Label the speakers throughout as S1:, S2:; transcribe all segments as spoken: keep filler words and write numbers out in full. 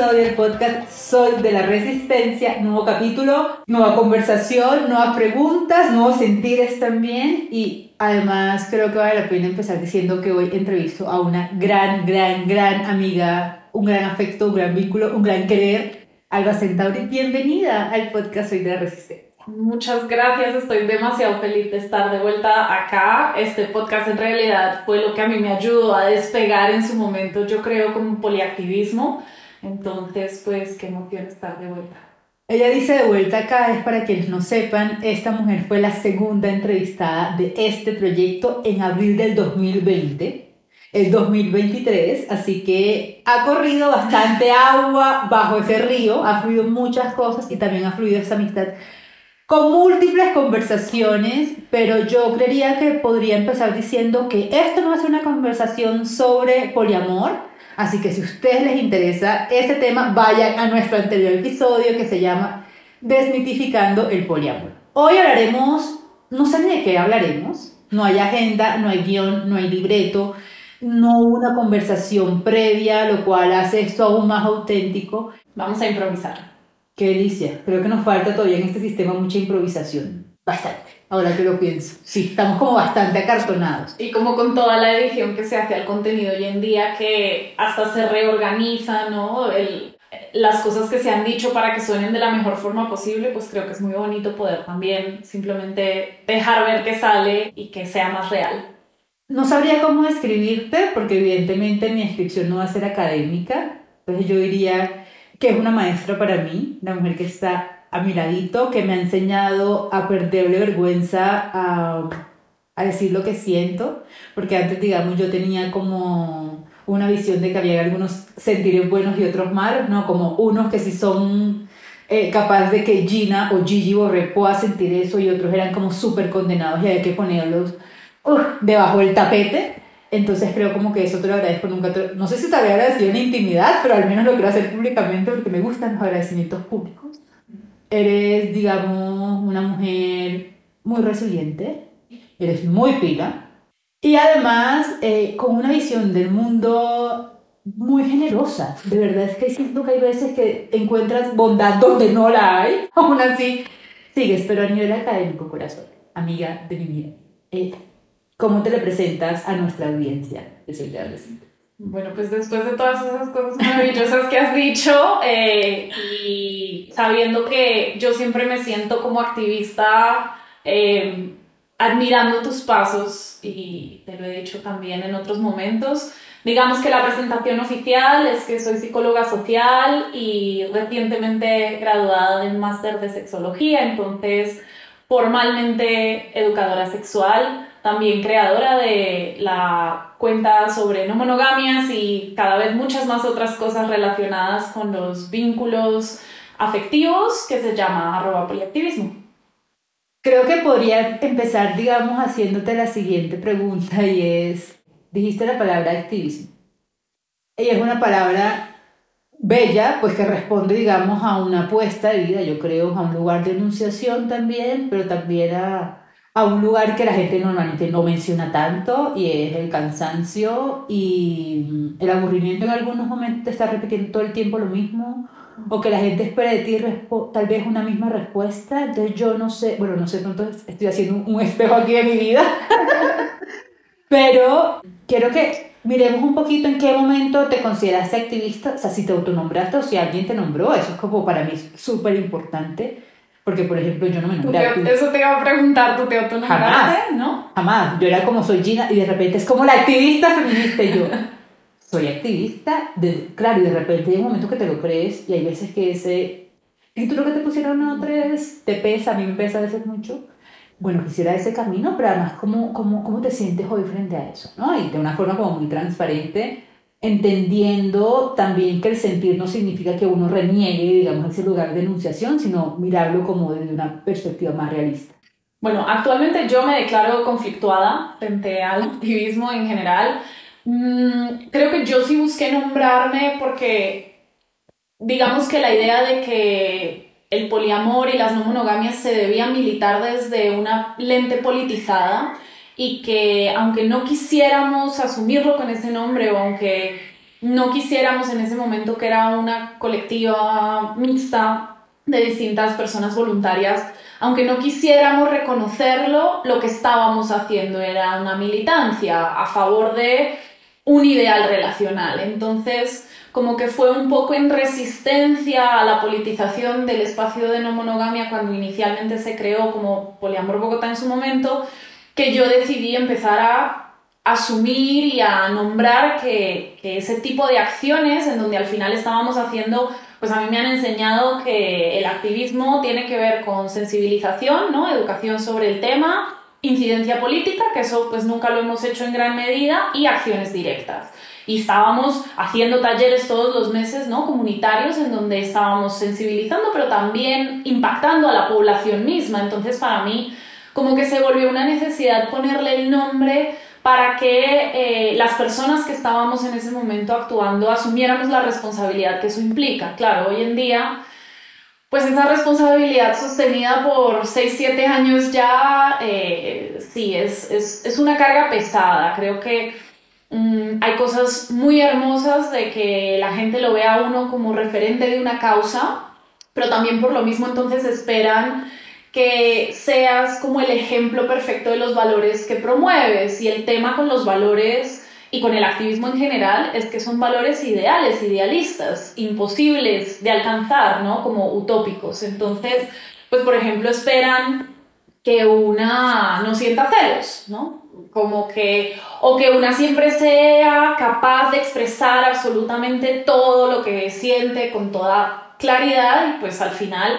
S1: episodio del podcast Soy de la Resistencia. Nuevo capítulo, nueva conversación, nuevas preguntas, nuevos sentires también. Y además creo que vale la pena empezar diciendo que hoy entrevisto a una gran, gran, gran amiga, un gran afecto, un gran vínculo, un gran querer. Alba Centauri, bienvenida al podcast Soy de la Resistencia.
S2: Muchas gracias, estoy demasiado feliz de estar de vuelta acá. Este podcast en realidad fue lo que a mí me ayudó a despegar en su momento, yo creo, como poliactivismo. Entonces, pues, qué emoción estar de vuelta.
S1: Ella dice de vuelta acá, es para quienes no sepan, esta mujer fue la segunda entrevistada de este proyecto en abril del dos mil veinte, el dos mil veintitrés, así que ha corrido bastante agua bajo ese río, ha fluido muchas cosas y también ha fluido esa amistad con múltiples conversaciones, pero yo creería que podría empezar diciendo que esto no es una conversación sobre poliamor, así que si a ustedes les interesa ese tema, vayan a nuestro anterior episodio que se llama Desmitificando el poliamor. Hoy hablaremos, no sé ni de qué hablaremos, no hay agenda, no hay guión, no hay libreto, no hubo una conversación previa, lo cual hace esto aún más auténtico.
S2: Vamos a improvisar.
S1: Qué delicia, creo que nos falta todavía en este sistema mucha improvisación, bastante, ahora que lo pienso, sí, estamos como bastante acartonados.
S2: Y como con toda la edición que se hace al contenido hoy en día, que hasta se reorganiza, ¿no? El, las cosas que se han dicho para que suenen de la mejor forma posible, pues creo que es muy bonito poder también simplemente dejar ver que sale y que sea más real.
S1: No sabría cómo describirte, porque evidentemente mi descripción no va a ser académica, entonces yo diría que es una maestra para mí, una mujer que está a mi ladito, que me ha enseñado a perderle vergüenza a, a decir lo que siento, porque antes, digamos, yo tenía como una visión de que había algunos sentires buenos y otros malos, ¿no? Como unos que sí son eh, capaces de que Gina o Gigi Borré pueda sentir eso y otros eran como súper condenados y había que ponerlos uh, debajo del tapete. Entonces creo como que eso te lo agradezco, nunca te, no sé si te había agradecido en intimidad, pero al menos lo quiero hacer públicamente porque me gustan los agradecimientos públicos. Eres, digamos, una mujer muy resiliente, eres muy pila y además eh, con una visión del mundo muy generosa. De verdad es que siento que hay veces que encuentras bondad donde no la hay, aún así sigues, pero a nivel académico, corazón, amiga de mi vida. Eh, ¿Cómo te le presentas a nuestra audiencia de Soy de la Resistencia?
S2: Bueno, pues después de todas esas cosas maravillosas que has dicho eh, y sabiendo que yo siempre me siento como activista eh, admirando tus pasos y te lo he dicho también en otros momentos, digamos que la presentación oficial es que soy psicóloga social y recientemente graduada del máster de sexología, entonces formalmente educadora sexual, también creadora de la cuenta sobre no monogamias y cada vez muchas más otras cosas relacionadas con los vínculos afectivos que se llama arroba poliactivismo.
S1: Creo que podría empezar, digamos, haciéndote la siguiente pregunta y es, dijiste la palabra activismo. Ella es una palabra bella, pues que responde, digamos, a una apuesta de vida, yo creo, a un lugar de enunciación también, pero también a... a un lugar que la gente normalmente no menciona tanto y es el cansancio y el aburrimiento en algunos momentos de estar repitiendo todo el tiempo lo mismo o que la gente espera de ti respo- tal vez una misma respuesta. Entonces yo no sé, bueno, no sé, pronto estoy haciendo un, un espejo aquí de mi vida pero quiero que miremos un poquito en qué momento te consideraste activista, o sea, si te autonombraste o si alguien te nombró, eso es como para mí súper importante. Porque, por ejemplo, yo no me nombré
S2: activista. Eso te iba a preguntar, ¿tú te autonombraste?
S1: Jamás,
S2: ¿no?
S1: Jamás. Yo era como soy Gina y de repente es como la activista feminista y yo soy activista. De, claro, y de repente hay un momento que te lo crees y hay veces que ese título que te pusieron a otros te pesa, a mí me pesa a veces mucho. Bueno, quisiera ese camino, pero además, ¿cómo, cómo, cómo te sientes hoy frente a eso? ¿No? Y de una forma como muy transparente, entendiendo también que el sentir no significa que uno reniegue, digamos, ese lugar de enunciación, sino mirarlo como desde una perspectiva más realista.
S2: Bueno, actualmente yo me declaro conflictuada frente al activismo en general. Mm, creo que yo sí busqué nombrarme porque, digamos que la idea de que el poliamor y las no monogamias se debían militar desde una lente politizada y que aunque no quisiéramos asumirlo con ese nombre o aunque no quisiéramos en ese momento, que era una colectiva mixta de distintas personas voluntarias, aunque no quisiéramos reconocerlo, lo que estábamos haciendo era una militancia a favor de un ideal relacional. Entonces, como que fue un poco en resistencia a la politización del espacio de no monogamia cuando inicialmente se creó como Poliamor Bogotá en su momento, que yo decidí empezar a asumir y a nombrar que, que ese tipo de acciones en donde al final estábamos haciendo, pues a mí me han enseñado que el activismo tiene que ver con sensibilización, ¿no? Educación sobre el tema, incidencia política, que eso pues nunca lo hemos hecho en gran medida, y acciones directas. Y estábamos haciendo talleres todos los meses, ¿no? Comunitarios, en donde estábamos sensibilizando, pero también impactando a la población misma. Entonces, para mí, como que se volvió una necesidad ponerle el nombre para que eh, las personas que estábamos en ese momento actuando asumiéramos la responsabilidad que eso implica. Claro, hoy en día, pues esa responsabilidad sostenida por seis siete años ya, eh, sí, es, es, es una carga pesada. Creo que mm, hay cosas muy hermosas de que la gente lo vea a uno como referente de una causa, pero también por lo mismo entonces esperan que seas como el ejemplo perfecto de los valores que promueves. Y el tema con los valores y con el activismo en general es que son valores ideales, idealistas, imposibles de alcanzar, ¿no? Como utópicos. Entonces, pues por ejemplo, esperan que una no sienta celos, ¿no? Como que, o que una siempre sea capaz de expresar absolutamente todo lo que siente con toda claridad, y pues al final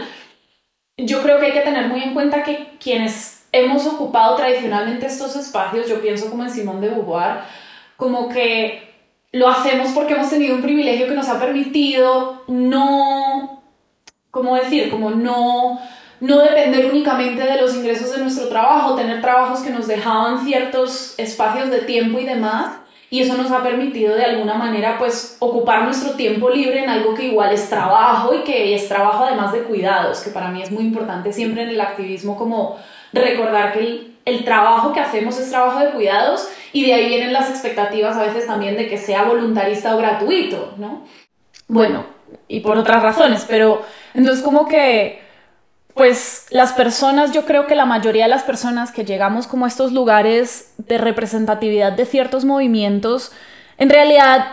S2: yo creo que hay que tener muy en cuenta que quienes hemos ocupado tradicionalmente estos espacios, yo pienso como en Simone de Beauvoir, como que lo hacemos porque hemos tenido un privilegio que nos ha permitido no, ¿cómo decir? Como no, no depender únicamente de los ingresos de nuestro trabajo, tener trabajos que nos dejaban ciertos espacios de tiempo y demás, y eso nos ha permitido de alguna manera pues ocupar nuestro tiempo libre en algo que igual es trabajo, y que es trabajo además de cuidados, que para mí es muy importante siempre en el activismo como recordar que el, el trabajo que hacemos es trabajo de cuidados, y de ahí vienen las expectativas a veces también de que sea voluntarista o gratuito, ¿no? Bueno, y por otras razones, pero entonces como que pues las personas, yo creo que la mayoría de las personas que llegamos como a estos lugares de representatividad de ciertos movimientos, en realidad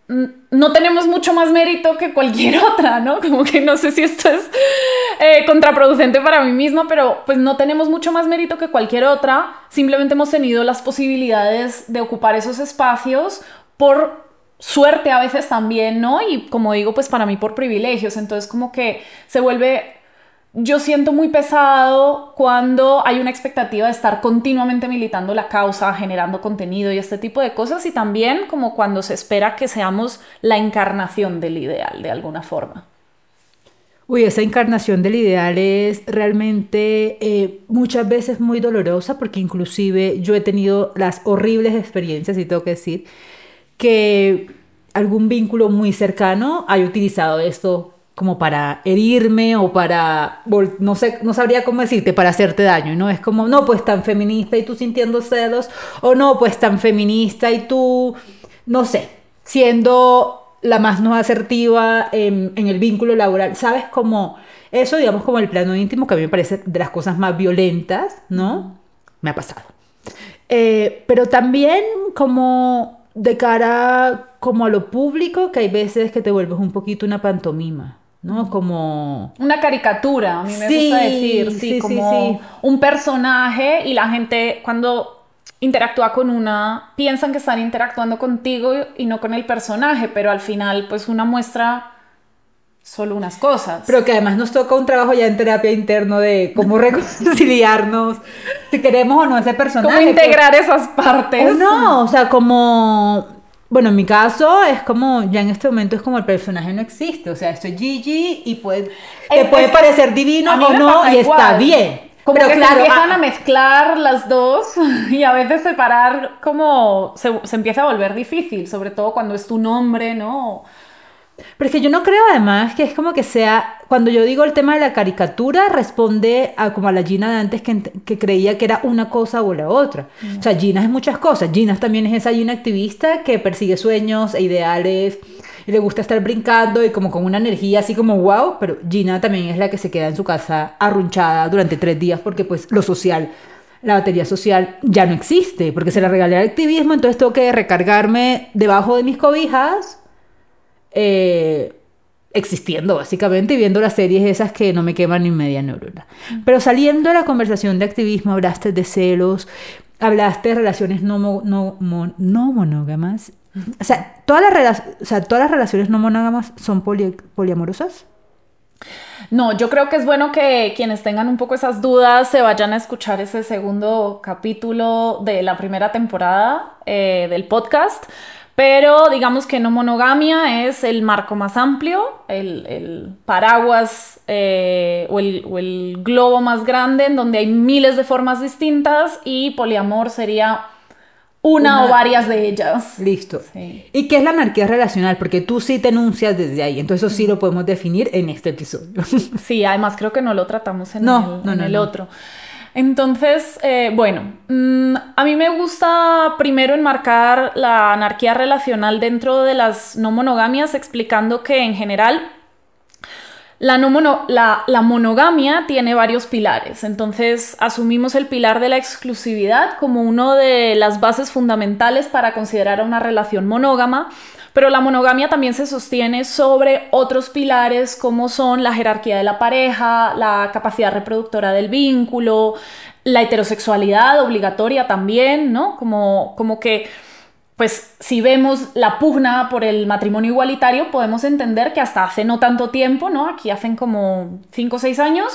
S2: no tenemos mucho más mérito que cualquier otra, ¿no? Como que no sé si esto es eh, contraproducente para mí misma, pero pues no tenemos mucho más mérito que cualquier otra, simplemente hemos tenido las posibilidades de ocupar esos espacios por suerte a veces también, ¿no? Y como digo, pues para mí por privilegios. Entonces como que se vuelve, yo siento muy pesado cuando hay una expectativa de estar continuamente militando la causa, generando contenido y este tipo de cosas, y también como cuando se espera que seamos la encarnación del ideal de alguna forma.
S1: Uy, esa encarnación del ideal es realmente eh, muchas veces muy dolorosa, porque inclusive yo he tenido las horribles experiencias, y tengo que decir, que algún vínculo muy cercano haya utilizado esto como para herirme o para, no sé, no sabría cómo decirte, para hacerte daño, ¿no? Es como, no, pues tan feminista y tú sintiendo celos, o no, pues tan feminista y tú, no sé, siendo la más no asertiva en, en el vínculo laboral, ¿sabes? Como eso, digamos, como el plano íntimo, que a mí me parece de las cosas más violentas, ¿no? Me ha pasado. Eh, pero también como de cara como a lo público, que hay veces que te vuelves un poquito una pantomima, ¿no? Como
S2: una caricatura, a mí me
S1: sí,
S2: gusta decir, sí,
S1: sí,
S2: como
S1: sí, sí.
S2: un personaje, y la gente cuando interactúa con una piensan que están interactuando contigo y no con el personaje, pero al final pues una muestra solo unas cosas.
S1: Pero que además nos toca un trabajo ya en terapia interno de cómo reconciliarnos, si queremos o no ese personaje.
S2: Cómo integrar pues, esas partes.
S1: O no, o sea, como... Bueno, en mi caso es como, ya en este momento es como el personaje no existe, o sea, estoy Gigi y puede, te puede es, parecer divino o no, y igual. Está bien.
S2: Como pero que claro, se empiezan a, a mezclar las dos, y a veces separar como se, se empieza a volver difícil, sobre todo cuando es tu nombre, ¿no?
S1: Pero es que yo no creo además que es como que sea, cuando yo digo el tema de la caricatura, responde a como a la Gina de antes que, que creía que era una cosa o la otra. Mm. O sea, Gina es muchas cosas. Gina también es esa Gina activista que persigue sueños e ideales y le gusta estar brincando y como con una energía así como wow, pero Gina también es la que se queda en su casa arrunchada durante tres días porque pues lo social, la batería social ya no existe, porque se la regalé al activismo, entonces tengo que recargarme debajo de mis cobijas. Eh, existiendo básicamente y viendo las series esas que no me queman ni media neurona. Pero saliendo de la conversación de activismo, hablaste de celos, hablaste de relaciones no, mo, no, mo, no monógamas. O sea, ¿todas las, o sea, ¿todas las relaciones no monógamas son poli, poliamorosas?
S2: No, yo creo que es bueno que quienes tengan un poco esas dudas se vayan a escuchar ese segundo capítulo de la primera temporada eh, del podcast. Pero digamos que no monogamia es el marco más amplio, el, el paraguas eh, o, el, o el globo más grande en donde hay miles de formas distintas y poliamor sería una, una o varias de ellas.
S1: Listo. Sí. ¿Y qué es la anarquía relacional? Porque tú sí te enuncias desde ahí, entonces eso sí lo podemos definir en este episodio.
S2: Sí, además creo que no lo tratamos en
S1: no,
S2: el,
S1: no,
S2: en
S1: no,
S2: el
S1: no.
S2: otro. Entonces, eh, bueno, mmm, a mí me gusta primero enmarcar la anarquía relacional dentro de las no monogamias, explicando que en general la, no mono, la, la monogamia tiene varios pilares. Entonces, asumimos el pilar de la exclusividad como una de las bases fundamentales para considerar a una relación monógama. Pero la monogamia también se sostiene sobre otros pilares como son la jerarquía de la pareja, la capacidad reproductora del vínculo, la heterosexualidad obligatoria también, ¿no? Como, como que, pues, si vemos la pugna por el matrimonio igualitario, podemos entender que hasta hace no tanto tiempo, ¿no? Aquí hacen como cinco o seis años,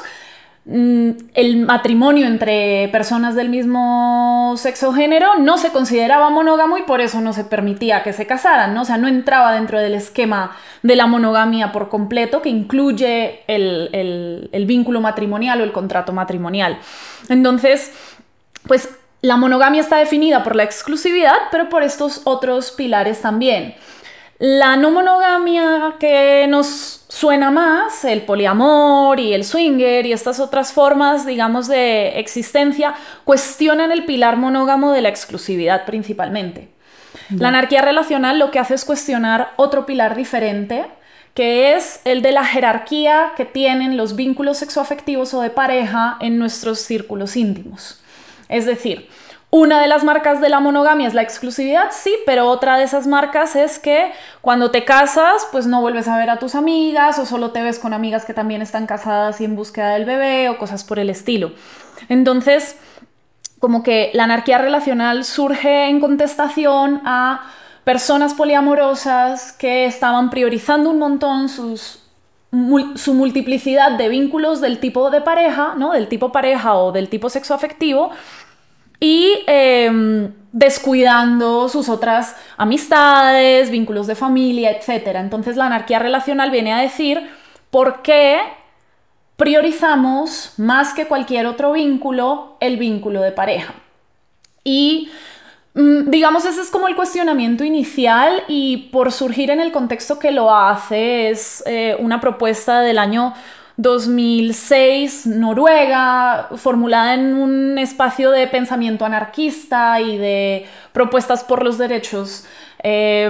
S2: el matrimonio entre personas del mismo sexo o género no se consideraba monógamo y por eso no se permitía que se casaran, ¿no? O sea, no entraba dentro del esquema de la monogamia por completo, que incluye el, el, el vínculo matrimonial o el contrato matrimonial. Entonces, pues la monogamia está definida por la exclusividad, pero por estos otros pilares también. La no monogamia que nos suena más, el poliamor y el swinger y estas otras formas, digamos, de existencia, cuestionan el pilar monógamo de la exclusividad principalmente. Mm. La anarquía relacional lo que hace es cuestionar otro pilar diferente, que es el de la jerarquía que tienen los vínculos sexoafectivos o de pareja en nuestros círculos íntimos. Es decir, una de las marcas de la monogamia es la exclusividad, sí, pero otra de esas marcas es que cuando te casas, pues no vuelves a ver a tus amigas o solo te ves con amigas que también están casadas y en búsqueda del bebé o cosas por el estilo. Entonces, como que la anarquía relacional surge en contestación a personas poliamorosas que estaban priorizando un montón sus, su multiplicidad de vínculos del tipo de pareja, ¿no? Del tipo pareja o del tipo sexoafectivo, y eh, descuidando sus otras amistades, vínculos de familia, etcétera. Entonces la anarquía relacional viene a decir por qué priorizamos más que cualquier otro vínculo el vínculo de pareja. Y mm, digamos, ese es como el cuestionamiento inicial y por surgir en el contexto que lo hace es eh, una propuesta del año dos mil seis, Noruega, formulada en un espacio de pensamiento anarquista y de propuestas por los derechos eh,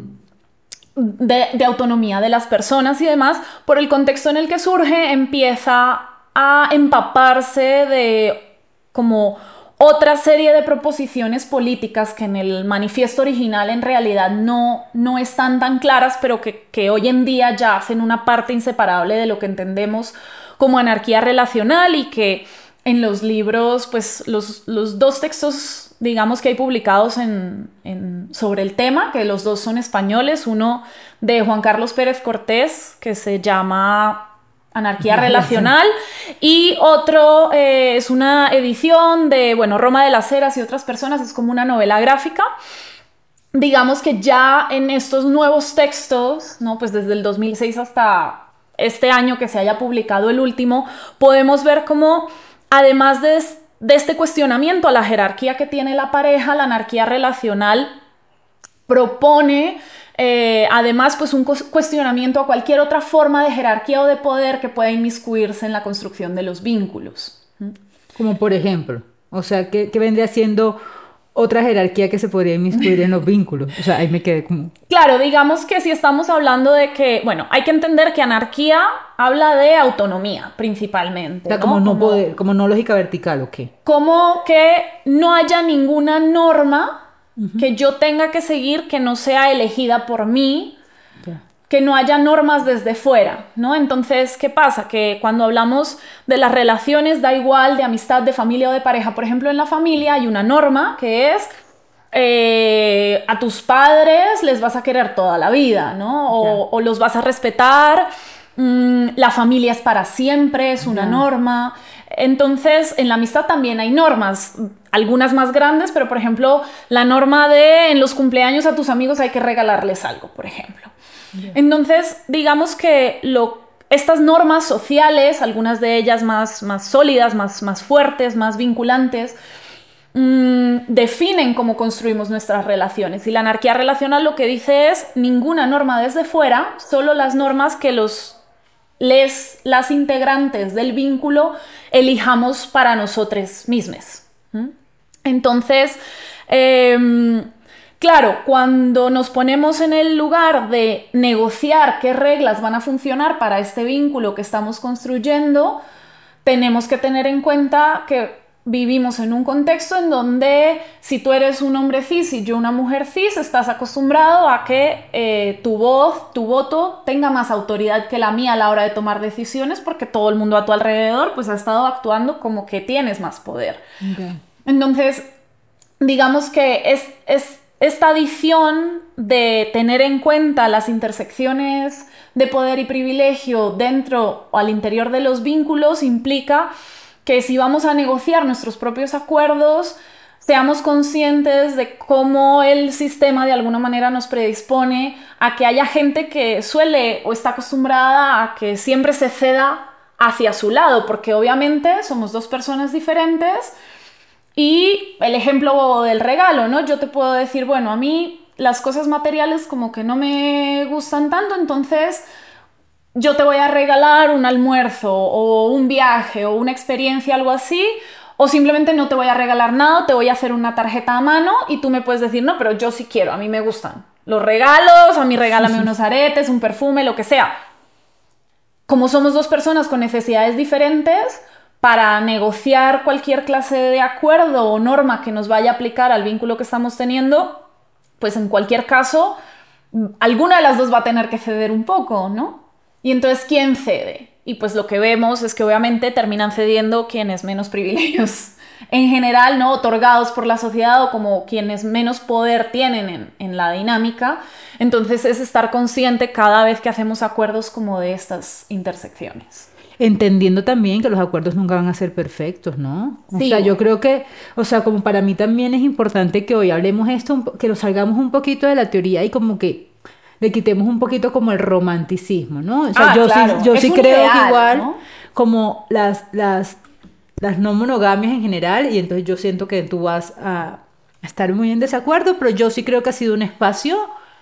S2: de, de autonomía de las personas y demás. Por el contexto en el que surge, empieza a empaparse de como otra serie de proposiciones políticas que en el manifiesto original en realidad no, no están tan claras, pero que, que hoy en día ya hacen una parte inseparable de lo que entendemos como anarquía relacional y que en los libros, pues los, los dos textos, digamos, que hay publicados en, en, sobre el tema, que los dos son españoles, uno de Juan Carlos Pérez Cortés, que se llama Anarquía Relacional, y otro eh, es una edición de, bueno, Roma de las Heras y otras personas, es como una novela gráfica. Digamos que ya en estos nuevos textos, ¿no? Pues desde el dos mil seis hasta este año que se haya publicado el último, podemos ver cómo, además de, de este cuestionamiento a la jerarquía que tiene la pareja, la anarquía relacional propone Eh, además, pues un cuestionamiento a cualquier otra forma de jerarquía o de poder que pueda inmiscuirse en la construcción de los vínculos.
S1: Como por ejemplo, o sea, ¿qué, qué vendría siendo otra jerarquía que se podría inmiscuir en los vínculos? O sea, ahí me quedé como...
S2: Claro, digamos que si estamos hablando de que, bueno, hay que entender que anarquía habla de autonomía principalmente.
S1: O sea,
S2: ¿no?
S1: como no
S2: como,
S1: poder, como no lógica vertical, ¿o qué?
S2: Como que no haya ninguna norma uh-huh. que yo tenga que seguir que no sea elegida por mí, okay. que no haya normas desde fuera, ¿no? Entonces, ¿qué pasa? Que cuando hablamos de las relaciones, da igual de amistad, de familia o de pareja, por ejemplo, en la familia hay una norma que es eh, a tus padres les vas a querer toda la vida, ¿no? O, yeah. o los vas a respetar, mmm, la familia es para siempre, es una yeah. norma. Entonces, en la amistad también hay normas, algunas más grandes, pero por ejemplo, la norma de en los cumpleaños a tus amigos hay que regalarles algo, por ejemplo. Yeah. Entonces, digamos que lo, estas normas sociales, algunas de ellas más, más sólidas, más, más fuertes, más vinculantes, mmm, definen cómo construimos nuestras relaciones. Y la anarquía relacional lo que dice es ninguna norma desde fuera, solo las normas que los... Les, las integrantes del vínculo elijamos para nosotros mismos. ¿Mm? Entonces, eh, claro, cuando nos ponemos en el lugar de negociar qué reglas van a funcionar para este vínculo que estamos construyendo, tenemos que tener en cuenta que vivimos en un contexto en donde si tú eres un hombre cis y yo una mujer cis, estás acostumbrado a que eh, tu voz, tu voto tenga más autoridad que la mía a la hora de tomar decisiones porque todo el mundo a tu alrededor pues ha estado actuando como que tienes más poder. Okay. Entonces, digamos que es, es esta adición de tener en cuenta las intersecciones de poder y privilegio dentro o al interior de los vínculos implica que si vamos a negociar nuestros propios acuerdos, seamos conscientes de cómo el sistema de alguna manera nos predispone a que haya gente que suele o está acostumbrada a que siempre se ceda hacia su lado, porque obviamente somos dos personas diferentes y el ejemplo del regalo, ¿no? Yo te puedo decir, bueno, a mí las cosas materiales como que no me gustan tanto, entonces... yo te voy a regalar un almuerzo o un viaje o una experiencia, algo así, o simplemente no te voy a regalar nada, te voy a hacer una tarjeta a mano y tú me puedes decir, no, pero yo sí quiero, a mí me gustan los regalos, a mí regálame unos aretes, un perfume, lo que sea. Como somos dos personas con necesidades diferentes, para negociar cualquier clase de acuerdo o norma que nos vaya a aplicar al vínculo que estamos teniendo, pues en cualquier caso, alguna de las dos va a tener que ceder un poco, ¿no? Y entonces, ¿quién cede? Y pues lo que vemos es que obviamente terminan cediendo quienes menos privilegios en general, ¿no? Otorgados por la sociedad o como quienes menos poder tienen en, en la dinámica. Entonces es estar consciente cada vez que hacemos acuerdos como de estas intersecciones.
S1: Entendiendo también que los acuerdos nunca van a ser perfectos, ¿no? O sí, sea, yo creo que, o sea, como para mí también es importante que hoy hablemos esto, que nos salgamos un poquito de la teoría y como que le quitemos un poquito como el romanticismo, ¿no? O sea,
S2: ah,
S1: yo
S2: claro.
S1: sí, yo
S2: es
S1: sí
S2: un
S1: creo
S2: ideal,
S1: que igual,
S2: ¿no?
S1: como las, las, las no monogamias en general, y entonces yo siento que tú vas a estar muy en desacuerdo, pero yo sí creo que ha sido un espacio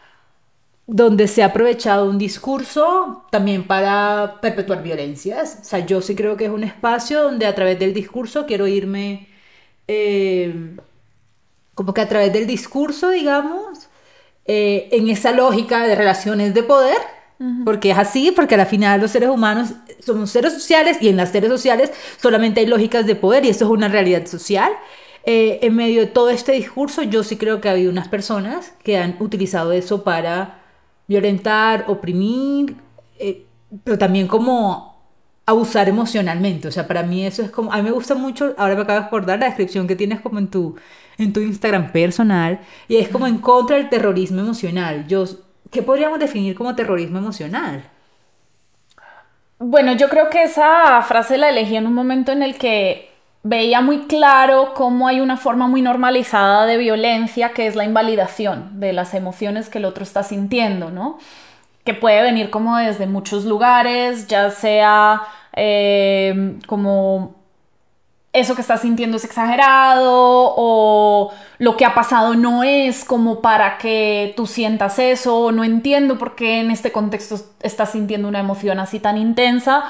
S1: donde se ha aprovechado un discurso también para perpetuar violencias. O sea, yo sí creo que es un espacio donde a través del discurso quiero irme, eh, como que a través del discurso, digamos, Eh, en esa lógica de relaciones de poder, uh-huh. porque es así, porque al final los seres humanos somos seres sociales y en las seres sociales solamente hay lógicas de poder y eso es una realidad social. Eh, en medio de todo este discurso yo sí creo que ha habido unas personas que han utilizado eso para violentar, oprimir, eh, pero también como abusar emocionalmente. O sea, para mí eso es como, a mí me gusta mucho, ahora me acabo de acordar la descripción que tienes como en tu en tu Instagram personal, y es como en contra del terrorismo emocional. Yo, ¿qué podríamos definir como terrorismo emocional?
S2: Bueno, yo creo que esa frase la elegí en un momento en el que veía muy claro cómo hay una forma muy normalizada de violencia que es la invalidación de las emociones que el otro está sintiendo, ¿no? Que puede venir como desde muchos lugares, ya sea eh, como... eso que estás sintiendo es exagerado o lo que ha pasado no es como para que tú sientas eso, o no entiendo por qué en este contexto estás sintiendo una emoción así tan intensa.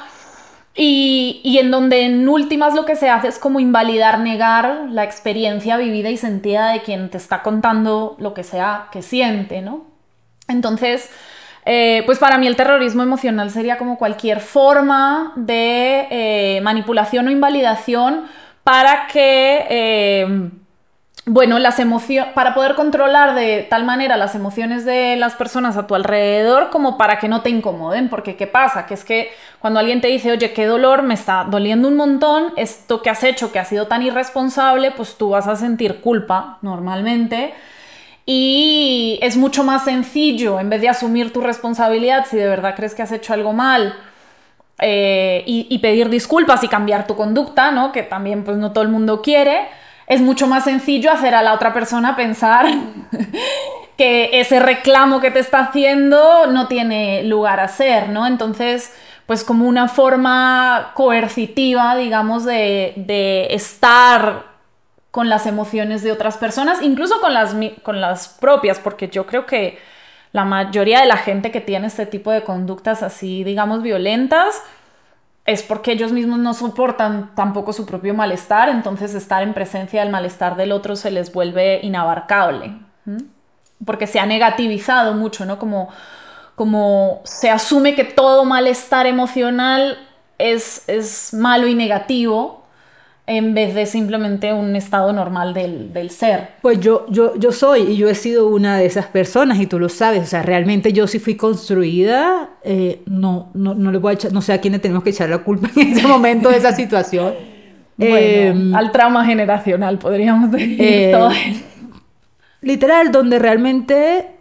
S2: Y, y en donde en últimas lo que se hace es como invalidar, negar la experiencia vivida y sentida de quien te está contando lo que sea que siente, ¿no? Entonces, eh, pues para mí el terrorismo emocional sería como cualquier forma de eh, manipulación o invalidación para que, eh, bueno, las emociones, para poder controlar de tal manera las emociones de las personas a tu alrededor como para que no te incomoden, porque ¿qué pasa? Que es que cuando alguien te dice, oye, qué dolor, me está doliendo un montón, esto que has hecho, que ha sido tan irresponsable, pues tú vas a sentir culpa normalmente. Y es mucho más sencillo, en vez de asumir tu responsabilidad, si de verdad crees que has hecho algo mal, eh, y, y pedir disculpas y cambiar tu conducta, ¿no? Que también pues no todo el mundo quiere, es mucho más sencillo hacer a la otra persona pensar que ese reclamo que te está haciendo no tiene lugar a ser, ¿no? Entonces, pues como una forma coercitiva, digamos, de, de estar con las emociones de otras personas, incluso con las, con las propias, porque yo creo que la mayoría de la gente que tiene este tipo de conductas así, digamos, violentas, es porque ellos mismos no soportan tampoco su propio malestar, entonces estar en presencia del malestar del otro se les vuelve inabarcable, ¿Mm? porque se ha negativizado mucho, ¿no? Como, como se asume que todo malestar emocional es, es malo y negativo, en vez de simplemente un estado normal del, del ser.
S1: Pues yo, yo, yo soy y yo he sido una de esas personas y tú lo sabes, o sea, realmente yo sí fui construida, eh, no, no, no le voy a echar, no sé a quién le tenemos que echar la culpa en ese momento de esa situación.
S2: Bueno,
S1: eh,
S2: al trauma generacional podríamos decir
S1: eh,
S2: todo eso.
S1: Literal, donde realmente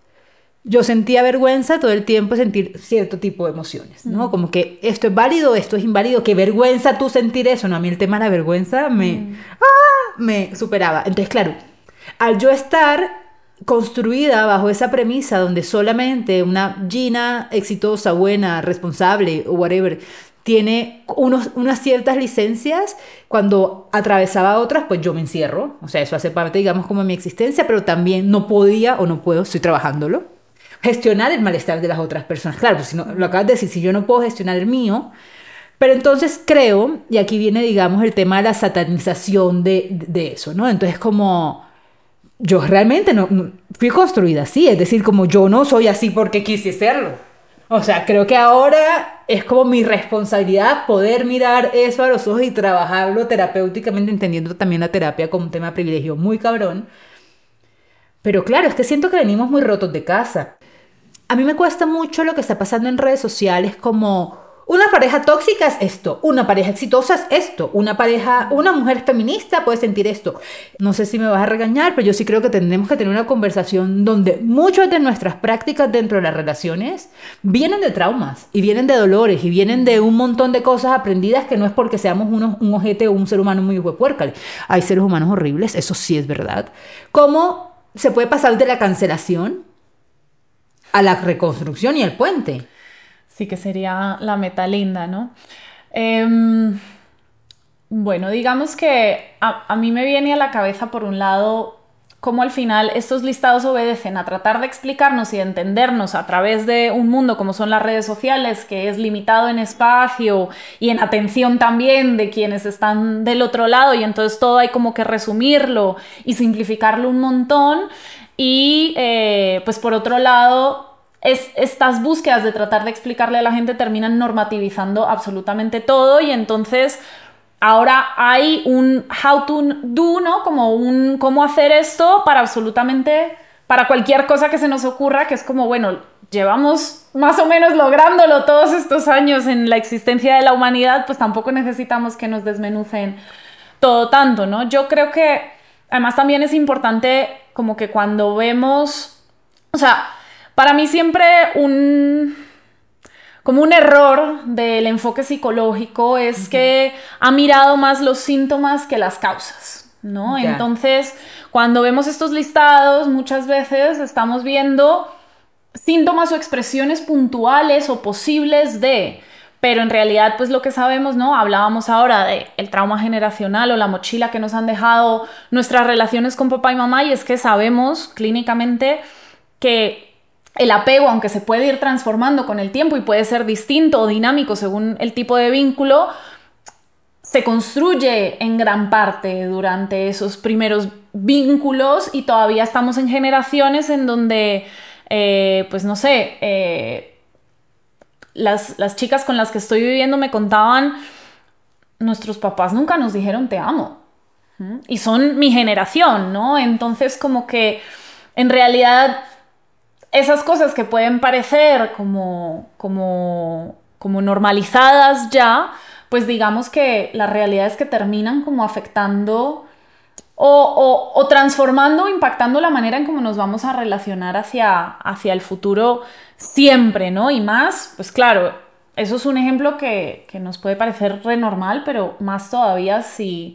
S1: yo sentía vergüenza todo el tiempo, sentir cierto tipo de emociones, ¿no? Mm. Como que esto es válido, esto es inválido, qué vergüenza tú sentir eso, ¿no? A mí el tema de la vergüenza me, mm. ¡ah! me superaba. Entonces, claro, al yo estar construida bajo esa premisa donde solamente una Gina exitosa, buena, responsable o whatever tiene unos, unas ciertas licencias, cuando atravesaba otras, pues yo me encierro. O sea, eso hace parte, digamos, como de mi existencia, pero también no podía o no puedo, estoy trabajándolo, gestionar el malestar de las otras personas. Claro, pues si no, lo acabas de decir, si yo no puedo gestionar el mío, pero entonces creo, y aquí viene, digamos, el tema de la satanización de, de eso, ¿no? Entonces, como yo realmente no, no fui construida así, es decir, como yo no soy así porque quise serlo. O sea, creo que ahora es como mi responsabilidad poder mirar eso a los ojos y trabajarlo terapéuticamente, entendiendo también la terapia como un tema de privilegio muy cabrón. Pero claro, es que siento que venimos muy rotos de casa. A mí me cuesta mucho lo que está pasando en redes sociales, como una pareja tóxica es esto, una pareja exitosa es esto, una pareja, una mujer feminista puede sentir esto. No sé si me vas a regañar, pero yo sí creo que tenemos que tener una conversación donde muchas de nuestras prácticas dentro de las relaciones vienen de traumas y vienen de dolores y vienen de un montón de cosas aprendidas, que no es porque seamos unos, un ojete o un ser humano muy huepuercal. Hay seres humanos horribles, eso sí es verdad. ¿Cómo se puede pasar de la cancelación a la reconstrucción y al puente?
S2: Sí, que sería la meta linda, ¿no? Eh, bueno, digamos que a, a mí me viene a la cabeza, por un lado, cómo al final estos listados obedecen a tratar de explicarnos y de entendernos a través de un mundo como son las redes sociales, que es limitado en espacio y en atención también de quienes están del otro lado, y entonces todo hay como que resumirlo y simplificarlo un montón. Y eh, pues por otro lado, Es, estas búsquedas de tratar de explicarle a la gente terminan normativizando absolutamente todo, y entonces ahora hay un how to do, ¿no? Como un cómo hacer esto para absolutamente, para cualquier cosa que se nos ocurra, que es como, bueno, llevamos más o menos lográndolo todos estos años en la existencia de la humanidad, pues tampoco necesitamos que nos desmenucen todo tanto, ¿no? Yo creo que además también es importante como que cuando vemos, o sea, para mí siempre un, como un error del enfoque psicológico es uh-huh. que ha mirado más los síntomas que las causas, ¿no? Yeah. Entonces, cuando vemos estos listados, muchas veces estamos viendo síntomas o expresiones puntuales o posibles de, pero en realidad pues lo que sabemos, ¿no? Hablábamos ahora del trauma generacional o la mochila que nos han dejado nuestras relaciones con papá y mamá, y es que sabemos clínicamente que el apego, aunque se puede ir transformando con el tiempo y puede ser distinto o dinámico según el tipo de vínculo, se construye en gran parte durante esos primeros vínculos, y todavía estamos en generaciones en donde, eh, pues no sé, eh, Las, las chicas con las que estoy viviendo me contaban, nuestros papás nunca nos dijeron te amo. ¿Mm? Y son mi generación, ¿no? Entonces como que en realidad esas cosas que pueden parecer como, como, como normalizadas ya, pues digamos que la realidad es que terminan como afectando o, o, o transformando o impactando la manera en cómo nos vamos a relacionar hacia, hacia el futuro siempre, ¿no? Y más, pues claro, eso es un ejemplo que, que nos puede parecer re normal, pero más todavía si,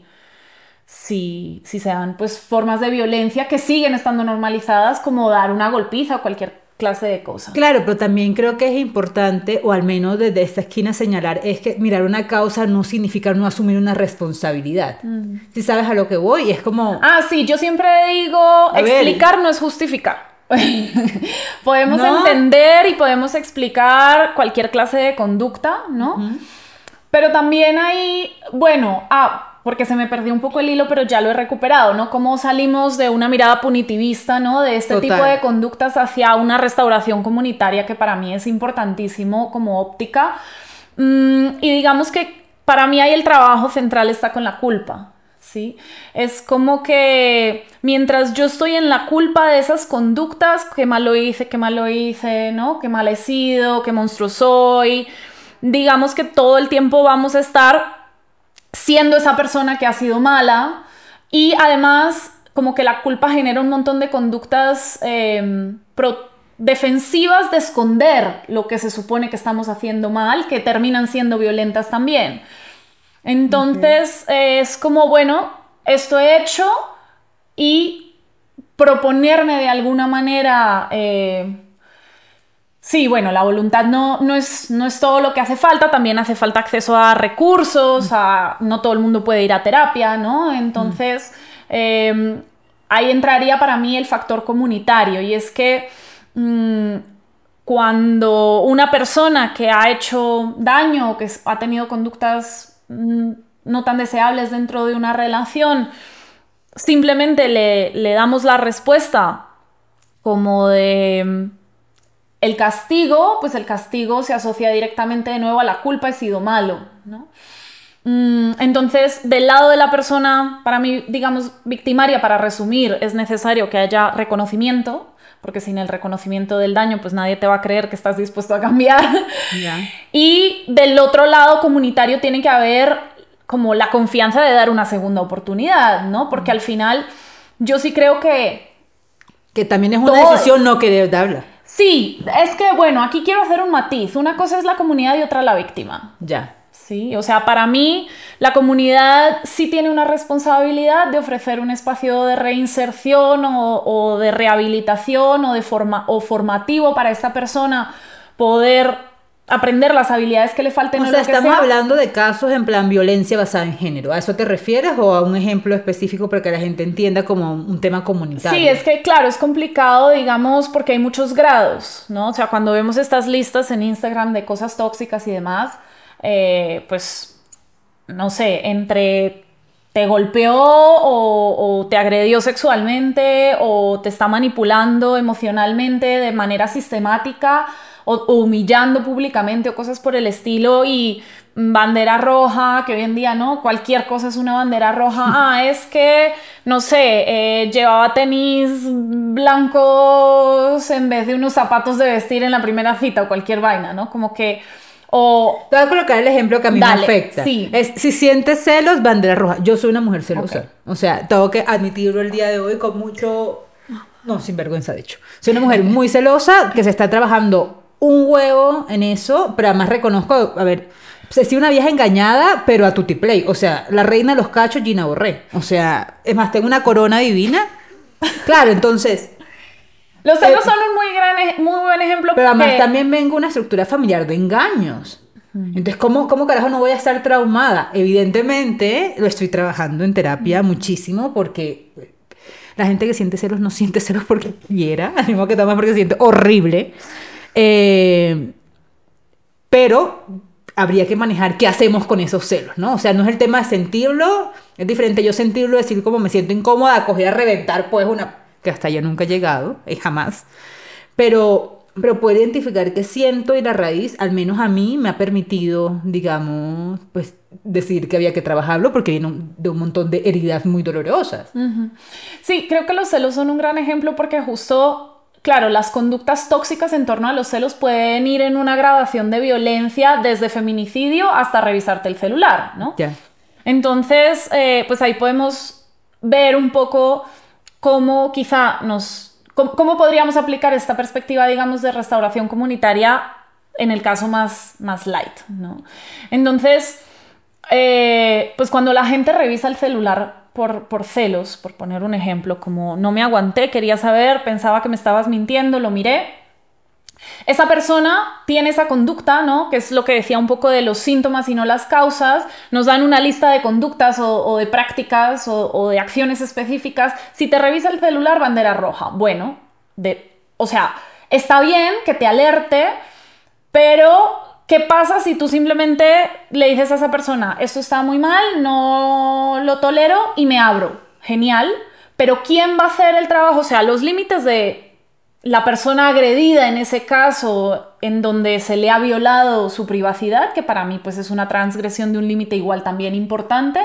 S2: si, si se dan pues formas de violencia que siguen estando normalizadas, como dar una golpiza o cualquier clase de cosa.
S1: Claro, pero también creo que es importante, o al menos desde esta esquina señalar, es que mirar una causa no significa no asumir una responsabilidad. Mm. Si sabes a lo que voy, es como...
S2: Ah, sí, yo siempre digo, explicar no es justificar. Podemos no. entender y podemos explicar cualquier clase de conducta, ¿no? Uh-huh. Pero también hay, bueno, ah, porque se me perdió un poco el hilo, pero ya lo he recuperado, ¿no? Cómo salimos de una mirada punitivista, ¿no? De este Total. tipo de conductas hacia una restauración comunitaria, que para mí es importantísimo como óptica. Mm, y digamos que para mí ahí el trabajo central está con la culpa. ¿Sí? Es como que mientras yo estoy en la culpa de esas conductas, qué mal lo hice, qué mal lo hice, ¿no? Qué mal he sido, qué monstruo soy, digamos que todo el tiempo vamos a estar siendo esa persona que ha sido mala, y además como que la culpa genera un montón de conductas eh, pro defensivas de esconder lo que se supone que estamos haciendo mal, que terminan siendo violentas también. Entonces, okay. eh, es como, bueno, esto he hecho, y proponerme de alguna manera, eh, sí, bueno, la voluntad no, no, es, no es todo lo que hace falta, también hace falta acceso a recursos, mm. a, no todo el mundo puede ir a terapia, ¿no? Entonces, mm. eh, ahí entraría para mí el factor comunitario, y es que mmm, cuando una persona que ha hecho daño o que ha tenido conductas no tan deseables dentro de una relación, simplemente le, le damos la respuesta como de el castigo, pues el castigo se asocia directamente de nuevo a la culpa, he sido malo, ¿no? Entonces, del lado de la persona, para mí, digamos, victimaria, para resumir, es necesario que haya reconocimiento, porque sin el reconocimiento del daño, pues nadie te va a creer que estás dispuesto a cambiar. Yeah. Y del otro lado comunitario tiene que haber como la confianza de dar una segunda oportunidad, ¿no? Porque al final yo sí creo que...
S1: Que también es una decisión no querer darla.
S2: Sí, es que, bueno, aquí quiero hacer un matiz. Una cosa es la comunidad y otra la víctima.
S1: Ya.
S2: Sí, o sea, para mí la comunidad sí tiene una responsabilidad de ofrecer un espacio de reinserción o, o de rehabilitación o, de forma, o formativo para esta persona poder aprender las habilidades que le falten.
S1: O sea, estamos sea. hablando de casos en plan violencia basada en género. ¿A eso te refieres o a un ejemplo específico para que la gente entienda como un tema comunitario?
S2: Sí, es que claro, es complicado, digamos, porque hay muchos grados, ¿no? O sea, cuando vemos estas listas en Instagram de cosas tóxicas y demás, Eh, pues, no sé, entre te golpeó o, o te agredió sexualmente o te está manipulando emocionalmente de manera sistemática o, o humillando públicamente o cosas por el estilo, y bandera roja, que hoy en día, ¿no? Cualquier cosa es una bandera roja. Ah, es que, no sé, eh, llevaba tenis blancos en vez de unos zapatos de vestir en la primera cita o cualquier vaina, ¿no? Como que... O,
S1: te voy a colocar el ejemplo que a mí
S2: dale,
S1: me afecta.
S2: Sí.
S1: Es, si sientes celos, bandera roja. Yo soy una mujer celosa. Okay. O sea, tengo que admitirlo el día de hoy con mucho... No, sin vergüenza, de hecho. Soy una mujer muy celosa, que se está trabajando un huevo en eso, pero además reconozco, a ver, he sido una vieja engañada, pero a tutiplay. O sea, la reina de los cachos, Gina Borré. O sea, es más, tengo una corona divina. Claro, entonces...
S2: Los celos eh, son un muy, gran, muy buen ejemplo.
S1: Pero porque... además también vengo de una estructura familiar de engaños. Entonces, ¿cómo, ¿cómo carajo no voy a estar traumada? Evidentemente, lo estoy trabajando en terapia muchísimo porque la gente que siente celos no siente celos porque quiera, al mismo que toma porque se siente horrible. Eh, pero habría que manejar qué hacemos con esos celos, ¿no? O sea, no es el tema de sentirlo, es diferente yo sentirlo, decir como me siento incómoda, coger a reventar, pues una... que hasta ya nunca he llegado, eh, jamás. Pero... pero puedo identificar qué siento y la raíz, al menos a mí, me ha permitido, digamos, pues decir que había que trabajarlo porque viene un, de un montón de heridas muy dolorosas.
S2: Uh-huh. Sí, creo que los celos son un gran ejemplo porque justo, claro, las conductas tóxicas en torno a los celos pueden ir en una gradación de violencia desde feminicidio hasta revisarte el celular, ¿no?
S1: Ya.
S2: Entonces, eh, pues ahí podemos ver un poco cómo quizá nos... ¿Cómo podríamos aplicar esta perspectiva, digamos, de restauración comunitaria en el caso más, más light, ¿no? Entonces, eh, pues cuando la gente revisa el celular por, por celos, por poner un ejemplo, como no me aguanté, quería saber, pensaba que me estabas mintiendo, lo miré, esa persona tiene esa conducta, ¿no? Que es lo que decía un poco de los síntomas y no las causas. Nos dan una lista de conductas o, o de prácticas o, o de acciones específicas. Si te revisa el celular, bandera roja. Bueno, de, o sea, está bien que te alerte, pero ¿qué pasa si tú simplemente le dices a esa persona, esto está muy mal, no lo tolero y me abro? Genial, pero ¿quién va a hacer el trabajo? O sea, los límites de la persona agredida en ese caso, en donde se le ha violado su privacidad, que para mí pues es una transgresión de un límite igual también importante,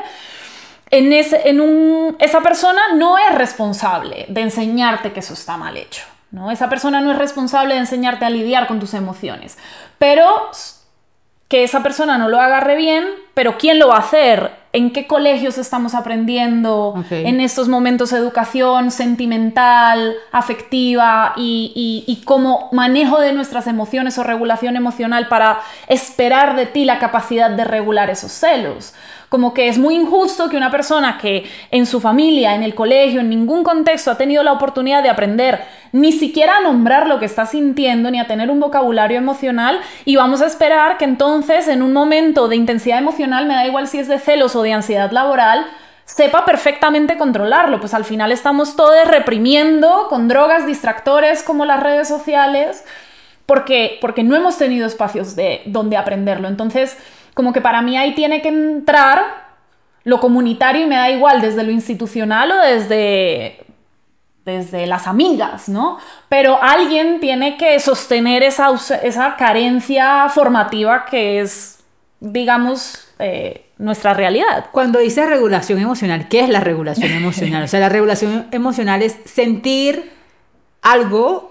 S2: en ese, en un, esa persona no es responsable de enseñarte que eso está mal hecho, ¿no? Esa persona no es responsable de enseñarte a lidiar con tus emociones, pero que esa persona no lo agarre bien, pero ¿quién lo va a hacer? ¿En qué colegios estamos aprendiendo
S1: okay.
S2: en estos momentos educación sentimental, afectiva y, y, y como manejo de nuestras emociones o regulación emocional para esperar de ti la capacidad de regular esos celos? Como que es muy injusto que una persona que en su familia, en el colegio, en ningún contexto ha tenido la oportunidad de aprender ni siquiera a nombrar lo que está sintiendo ni a tener un vocabulario emocional, y vamos a esperar que entonces en un momento de intensidad emocional, me da igual si es de celos o de ansiedad laboral, sepa perfectamente controlarlo. Pues al final estamos todos reprimiendo con drogas, distractores como las redes sociales, porque, porque no hemos tenido espacios de, donde aprenderlo. Entonces, como que para mí ahí tiene que entrar lo comunitario, y me da igual desde lo institucional o desde, desde las amigas, ¿no? Pero alguien tiene que sostener esa, esa carencia formativa que es, digamos, eh, nuestra realidad.
S1: Cuando dices regulación emocional, ¿qué es la regulación emocional? O sea, la regulación emocional es sentir algo,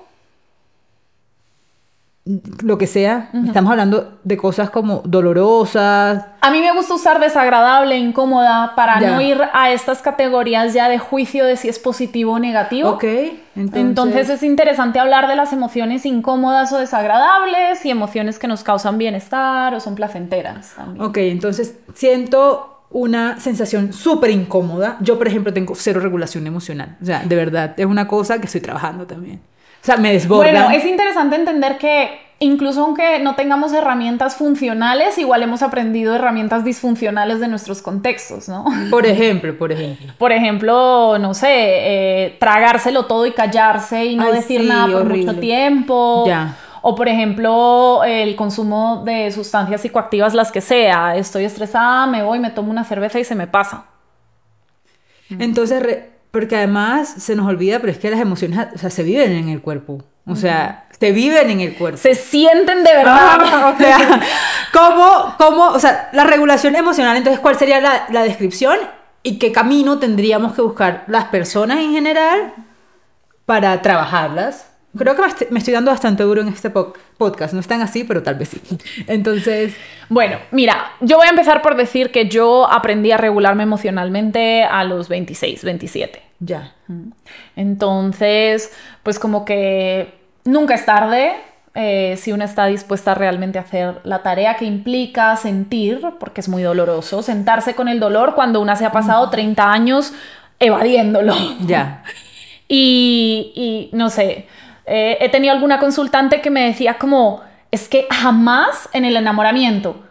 S1: lo que sea. Uh-huh. Estamos hablando de cosas como dolorosas.
S2: A mí me gusta usar desagradable, incómoda, para ya. no ir a estas categorías ya de juicio de si es positivo o negativo.
S1: Ok. Entonces...
S2: Entonces es interesante hablar de las emociones incómodas o desagradables y emociones que nos causan bienestar o son placenteras también.
S1: Ok, entonces siento una sensación súper incómoda. Yo, por ejemplo, tengo cero regulación emocional. O sea, de verdad, es una cosa que estoy trabajando también. O sea, me desborda.
S2: Bueno, es interesante entender que incluso aunque no tengamos herramientas funcionales, igual hemos aprendido herramientas disfuncionales de nuestros contextos, ¿no?
S1: Por ejemplo, por ejemplo.
S2: Por ejemplo, no sé, eh, tragárselo todo y callarse y no
S1: Ay,
S2: decir
S1: sí,
S2: nada por
S1: horrible.
S2: mucho tiempo.
S1: Ya.
S2: O, por ejemplo, el consumo de sustancias psicoactivas, las que sea. Estoy estresada, me voy, me tomo una cerveza y se me pasa.
S1: Entonces... Re- Porque además se nos olvida, pero es que las emociones, o sea, se viven en el cuerpo. O sea, uh-huh. se viven en el cuerpo.
S2: Se sienten de verdad.
S1: Ah, o sea, ¿cómo, cómo, o sea, la regulación emocional, entonces, ¿cuál sería la, la descripción? ¿Y qué camino tendríamos que buscar las personas en general para trabajarlas? Creo que me, est- me estoy dando bastante duro en este po- podcast. No es tan así, pero tal vez sí. Entonces...
S2: Bueno, mira, yo voy a empezar por decir que yo aprendí a regularme emocionalmente a los veintiséis, veintisiete.
S1: Ya.
S2: Entonces, pues como que nunca es tarde eh, si una está dispuesta realmente a hacer la tarea que implica sentir, porque es muy doloroso, sentarse con el dolor cuando una se ha pasado treinta años evadiéndolo.
S1: Ya.
S2: Y, y no sé... Eh, he tenido alguna consultante que me decía como, es que jamás en el enamoramiento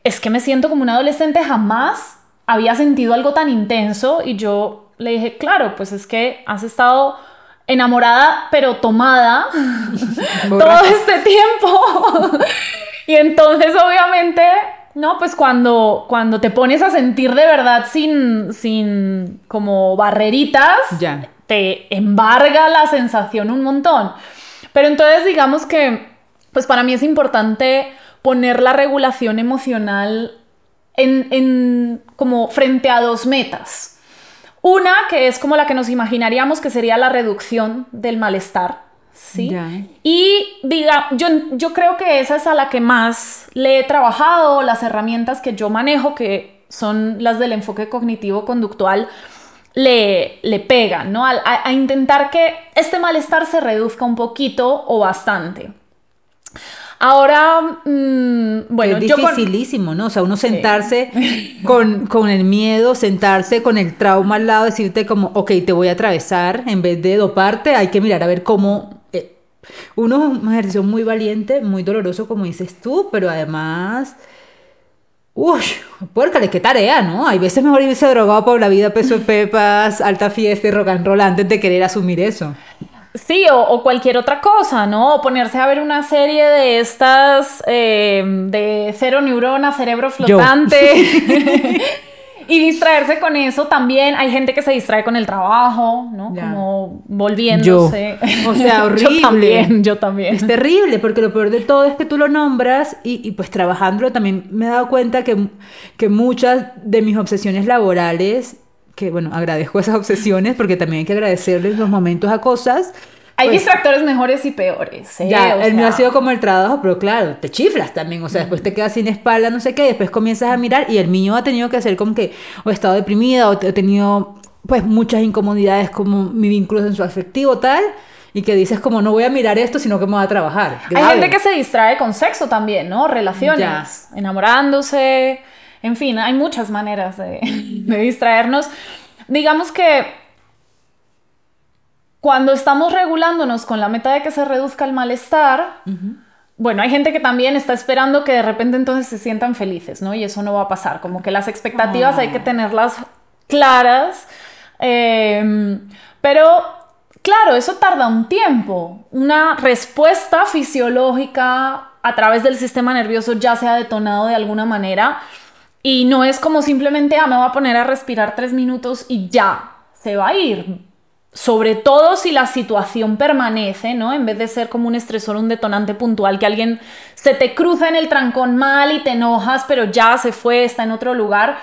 S2: es que me siento como una adolescente, jamás había sentido algo tan intenso. Y yo le dije, claro, pues es que has estado enamorada, pero tomada todo este tiempo. Y entonces, obviamente, no, pues cuando, cuando te pones a sentir de verdad sin, sin como barreritas, ya. Te embarga la sensación un montón. Pero entonces, digamos que, pues para mí es importante poner la regulación emocional en, en, como frente a dos metas. Una, que es como la que nos imaginaríamos, que sería la reducción del malestar, ¿sí? Ya. Y diga, yo, yo creo que esa es a la que más le he trabajado, las herramientas que yo manejo, que son las del enfoque cognitivo-conductual, le, le pegan, ¿no? A, a, a intentar que este malestar se reduzca un poquito o bastante. Ahora, mmm, bueno,
S1: es dificilísimo, con... ¿no? O sea, uno sentarse sí. con, con el miedo, sentarse con el trauma al lado, decirte como, ok, te voy a atravesar, en vez de doparte, hay que mirar a ver cómo... Eh, uno es un ejercicio muy valiente, muy doloroso, como dices tú, pero además... Uy, puércale, qué tarea, ¿no? Hay veces mejor irse drogado por la vida, peso de pepas, alta fiesta y rock and roll antes de querer asumir eso.
S2: Sí, o, o cualquier otra cosa, ¿no? O ponerse a ver una serie de estas eh, de cero neuronas, cerebro flotante y distraerse con eso también. Hay gente que se distrae con el trabajo, ¿no? Ya. Como volviéndose.
S1: Yo. O sea, horrible.
S2: Yo también, yo también.
S1: Es terrible, porque lo peor de todo es que tú lo nombras y, y pues trabajándolo también me he dado cuenta que, que muchas de mis obsesiones laborales, que bueno, agradezco esas obsesiones porque también hay que agradecerles los momentos a cosas.
S2: Hay
S1: pues,
S2: distractores mejores y peores, ¿eh?
S1: Ya,
S2: o
S1: el
S2: sea...
S1: mío ha sido como el trabajo, pero claro, te chiflas también, o sea, después te quedas sin espalda, no sé qué, y después comienzas a mirar, y el mío ha tenido que hacer como que, o he estado deprimida, o he tenido, pues, muchas incomodidades como mi vínculo sensual-afectivo, tal, y que dices como, no voy a mirar esto, sino que me voy a trabajar. Grave.
S2: Hay gente que se distrae con sexo también, ¿no? Relaciones, ya. Enamorándose, en fin, hay muchas maneras de, de distraernos. Digamos que cuando estamos regulándonos con la meta de que se reduzca el malestar, uh-huh. bueno, hay gente que también está esperando que de repente entonces se sientan felices, ¿no? Y eso no va a pasar, como que las expectativas oh. hay que tenerlas claras, eh, pero claro, eso tarda un tiempo. Una respuesta fisiológica a través del sistema nervioso ya se ha detonado de alguna manera. Y no es como simplemente, ah, me voy a poner a respirar tres minutos y ya, se va a ir. Sobre todo si la situación permanece, ¿no? En vez de ser como un estresor, un detonante puntual, que alguien se te cruza en el trancón mal y te enojas, pero ya se fue, está en otro lugar.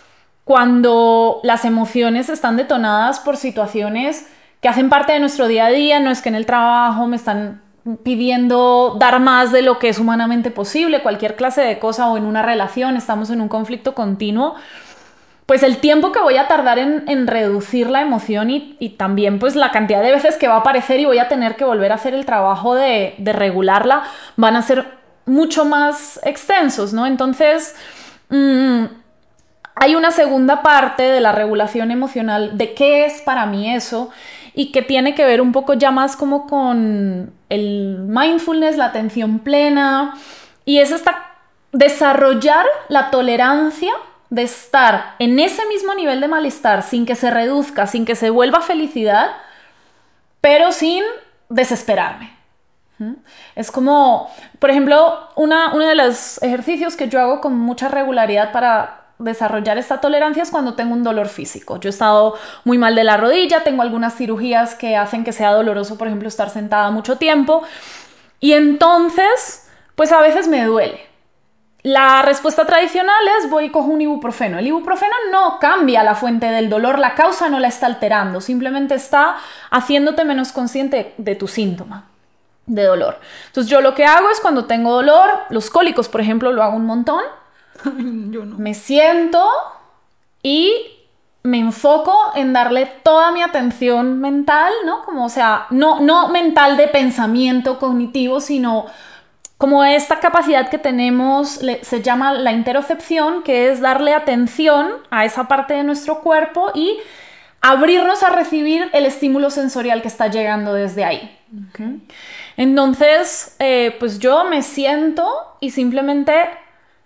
S2: Cuando las emociones están detonadas por situaciones que hacen parte de nuestro día a día, no es que en el trabajo me están pidiendo dar más de lo que es humanamente posible, cualquier clase de cosa, o en una relación, estamos en un conflicto continuo, pues el tiempo que voy a tardar en, en reducir la emoción y, y también pues la cantidad de veces que va a aparecer y voy a tener que volver a hacer el trabajo de, de regularla, van a ser mucho más extensos, ¿no? Entonces, mmm, hay una segunda parte de la regulación emocional, de qué es para mí eso, y que tiene que ver un poco ya más como con el mindfulness, la atención plena, y es hasta desarrollar la tolerancia de estar en ese mismo nivel de malestar sin que se reduzca, sin que se vuelva felicidad, pero sin desesperarme. ¿Mm? Es como, por ejemplo, una, uno de los ejercicios que yo hago con mucha regularidad para desarrollar esta tolerancia es cuando tengo un dolor físico. Yo he estado muy mal de la rodilla, tengo algunas cirugías que hacen que sea doloroso, por ejemplo, estar sentada mucho tiempo, y entonces, pues a veces me duele. La respuesta tradicional es voy y cojo un ibuprofeno. El ibuprofeno no cambia la fuente del dolor, la causa no la está alterando, simplemente está haciéndote menos consciente de tu síntoma de dolor. Entonces yo lo que hago es cuando tengo dolor, los cólicos, por ejemplo, lo hago un montón. Yo no. Me siento y me enfoco en darle toda mi atención mental, ¿no? Como, o sea, no, no mental de pensamiento cognitivo, sino como esta capacidad que tenemos, le, se llama la interocepción, que es darle atención a esa parte de nuestro cuerpo y abrirnos a recibir el estímulo sensorial que está llegando desde ahí. Okay. Entonces, eh, pues yo me siento y simplemente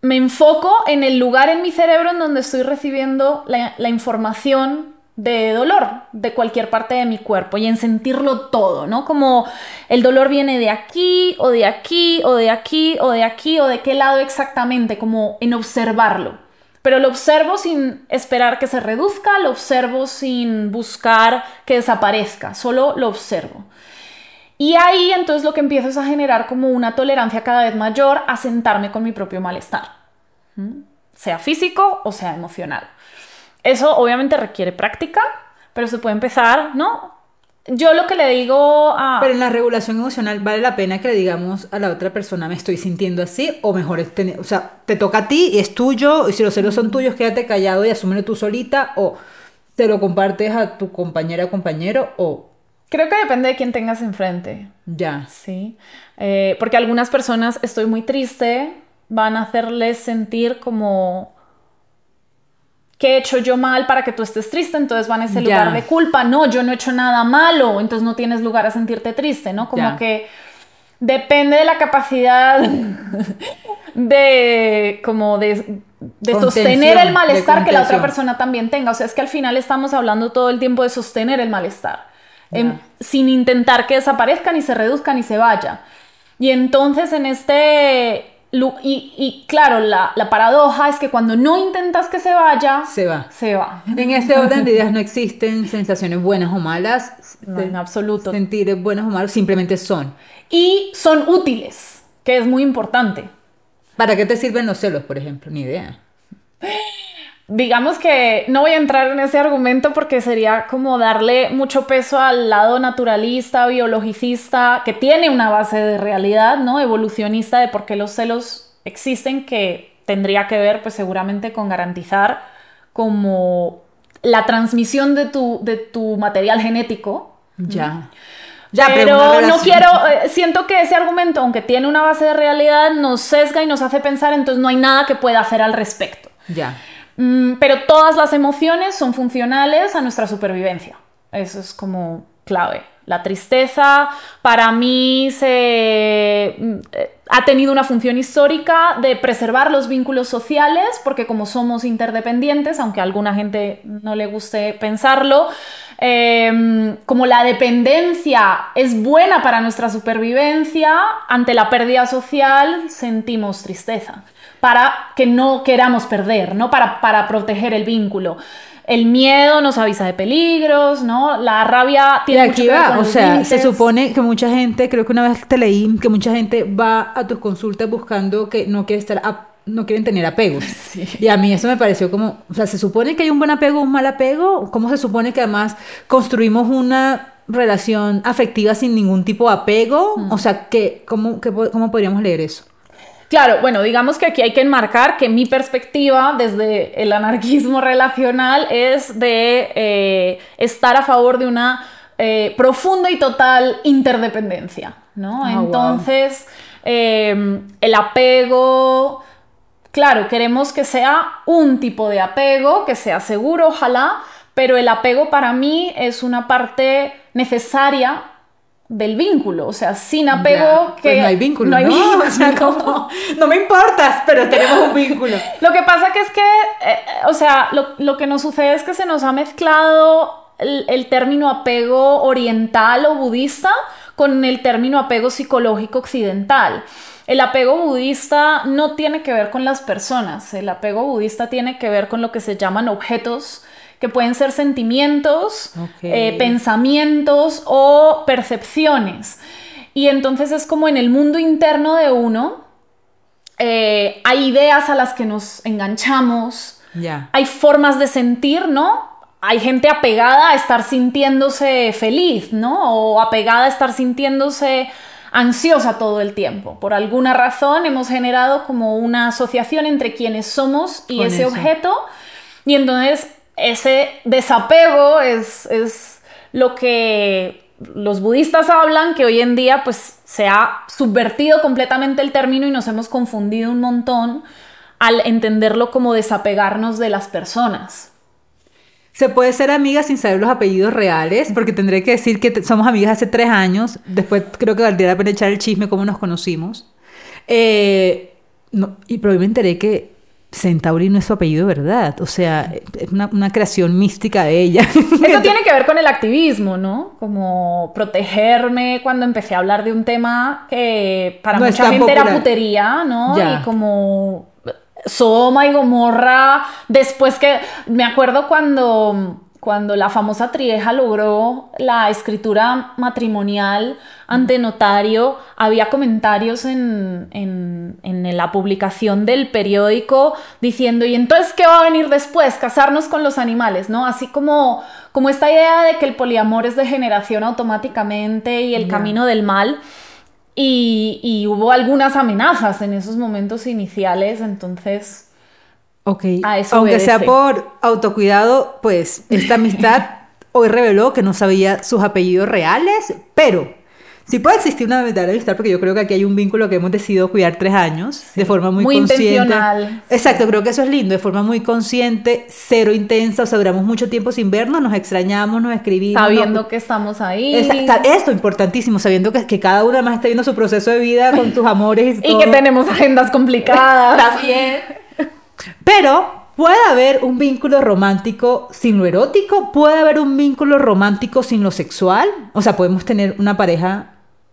S2: me enfoco en el lugar en mi cerebro en donde estoy recibiendo la, la información de dolor de cualquier parte de mi cuerpo y en sentirlo todo, ¿no? Como el dolor viene de aquí o de aquí o de aquí o de aquí o de qué lado exactamente, como en observarlo. Pero lo observo sin esperar que se reduzca, lo observo sin buscar que desaparezca, solo lo observo. Y ahí entonces lo que empiezo es a generar como una tolerancia cada vez mayor a sentarme con mi propio malestar, ¿Mm? sea físico o sea emocional. Eso obviamente requiere práctica, pero se puede empezar, ¿no? Yo lo que le digo a...
S1: Pero en la regulación emocional vale la pena que le digamos a la otra persona, me estoy sintiendo así, o mejor es tener, o sea, te toca a ti y es tuyo, y si los celos son tuyos, quédate callado y asúmelo tú solita, o te lo compartes a tu compañera o compañero, o...
S2: Creo que depende de quién tengas enfrente.
S1: Ya.
S2: Sí. Eh, porque algunas personas, estoy muy triste, van a hacerles sentir como... ¿qué he hecho yo mal para que tú estés triste? Entonces van a ese
S1: Ya.
S2: lugar de culpa. No, yo no he hecho nada malo, entonces no tienes lugar a sentirte triste, ¿no? Como
S1: Ya.
S2: que depende de la capacidad de, como de, de sostener el malestar que la otra persona también tenga. O sea, es que al final estamos hablando todo el tiempo de sostener el malestar, en, sin intentar que desaparezca, ni se reduzca, ni se vaya. Y entonces en este... Y, y claro, la, la paradoja es que cuando no intentas que se vaya,
S1: Se va.
S2: Se va.
S1: En este orden de ideas no existen sensaciones buenas o malas.
S2: No, en absoluto.
S1: Sentir buenos o malos simplemente son.
S2: Y son útiles, que es muy importante.
S1: ¿Para qué te sirven los celos, por ejemplo? Ni idea.
S2: Digamos que no voy a entrar en ese argumento porque sería como darle mucho peso al lado naturalista, biologicista, que tiene una base de realidad, ¿no? Evolucionista de por qué los celos existen, que tendría que ver pues seguramente con garantizar como la transmisión de tu, de tu material genético.
S1: Ya. Ya,
S2: pero pero no quiero, eh, siento que ese argumento, aunque tiene una base de realidad, nos sesga y nos hace pensar, entonces no hay nada que pueda hacer al respecto.
S1: Ya.
S2: Pero todas las emociones son funcionales a nuestra supervivencia. Eso es como clave. La tristeza para mí se ha tenido una función histórica de preservar los vínculos sociales, porque como somos interdependientes, aunque a alguna gente no le guste pensarlo, eh, como la dependencia es buena para nuestra supervivencia, ante la pérdida social sentimos tristeza, para que no queramos perder, ¿no? Para, para proteger el vínculo. El miedo nos avisa de peligros, ¿no? La rabia tiene
S1: y aquí
S2: mucho que ver
S1: va,
S2: con
S1: o
S2: los
S1: sea,
S2: límites.
S1: se supone que mucha gente, creo que una vez te leí, que mucha gente va a tus consultas buscando que no quiere estar, a, no quieren tener apegos.
S2: Sí.
S1: Y a mí eso me pareció como, o sea, se supone que hay un buen apego o un mal apego, ¿cómo se supone que además construimos una relación afectiva sin ningún tipo de apego? Mm. O sea, que, ¿cómo, que, ¿cómo podríamos leer eso?
S2: Claro, bueno, digamos que aquí hay que enmarcar que mi perspectiva desde el anarquismo relacional es de eh, estar a favor de una eh, profunda y total interdependencia, ¿no?
S1: Oh,
S2: Entonces, wow. eh, el apego, claro, queremos que sea un tipo de apego, que sea seguro, ojalá, pero el apego para mí es una parte necesaria del vínculo, o sea, sin apego
S1: ya,
S2: que
S1: pues no hay vínculo,
S2: no, hay
S1: ¿no?
S2: vínculo.
S1: O sea, como, no me importas, pero tenemos un vínculo.
S2: Lo que pasa que es que, eh, o sea, lo, lo que nos sucede es que se nos ha mezclado el, el término apego oriental o budista con el término apego psicológico occidental. El apego budista no tiene que ver con las personas, el apego budista tiene que ver con lo que se llaman objetos, que pueden ser sentimientos, okay. eh, pensamientos o percepciones. Y entonces es como en el mundo interno de uno, eh, hay ideas a las que nos enganchamos,
S1: yeah.
S2: hay formas de sentir, ¿no? Hay gente apegada a estar sintiéndose feliz, ¿no? O apegada a estar sintiéndose ansiosa todo el tiempo. Por alguna razón hemos generado como una asociación entre quienes somos y
S1: Con
S2: ese
S1: eso.
S2: objeto. Y entonces ese desapego es, es lo que los budistas hablan, que hoy en día pues se ha subvertido completamente el término y nos hemos confundido un montón al entenderlo como desapegarnos de las personas.
S1: Se puede ser amiga sin saber los apellidos reales, porque tendré que decir que somos amigas hace tres años, después creo que valdría la pena echar el chisme cómo nos conocimos. Eh, no, y pero hoy me enteré que Centauri no es su apellido, ¿verdad? O sea, es una, una creación mística de ella.
S2: Eso tiene que ver con el activismo, ¿no? Como protegerme cuando empecé a hablar de un tema que para
S1: No es
S2: mucha
S1: tan
S2: gente
S1: popular.
S2: era putería, ¿no?
S1: Ya.
S2: Y como Sodoma y Gomorra, después que me acuerdo cuando, cuando la famosa Trieja logró la escritura matrimonial ante notario, había comentarios en, en, en la publicación del periódico diciendo, ¿y entonces qué va a venir después? Casarnos con los animales, ¿no? Así como, como esta idea de que el poliamor es degeneración automáticamente y el
S1: Ya.
S2: camino del mal. Y, y hubo algunas amenazas en esos momentos iniciales, entonces
S1: Ok,
S2: a eso
S1: aunque sea
S2: obedece.
S1: por autocuidado, pues esta amistad hoy reveló que no sabía sus apellidos reales, pero sí puede existir una verdadera amistad, porque yo creo que aquí hay un vínculo que hemos decidido cuidar tres años de forma muy,
S2: Muy
S1: consciente.
S2: intencional.
S1: Exacto, creo que eso es lindo, de forma muy consciente, cero intensa, o sea, duramos mucho tiempo sin vernos, nos extrañamos, nos escribimos.
S2: Sabiendo
S1: nos-
S2: que estamos ahí.
S1: Esa- Esto, importantísimo, sabiendo que, que cada una más está viendo su proceso de vida con tus amores y
S2: Y
S1: todo.
S2: que tenemos agendas complicadas.
S1: También. Pero puede haber un vínculo romántico sin lo erótico, puede haber un vínculo romántico sin lo sexual. O sea, podemos tener una pareja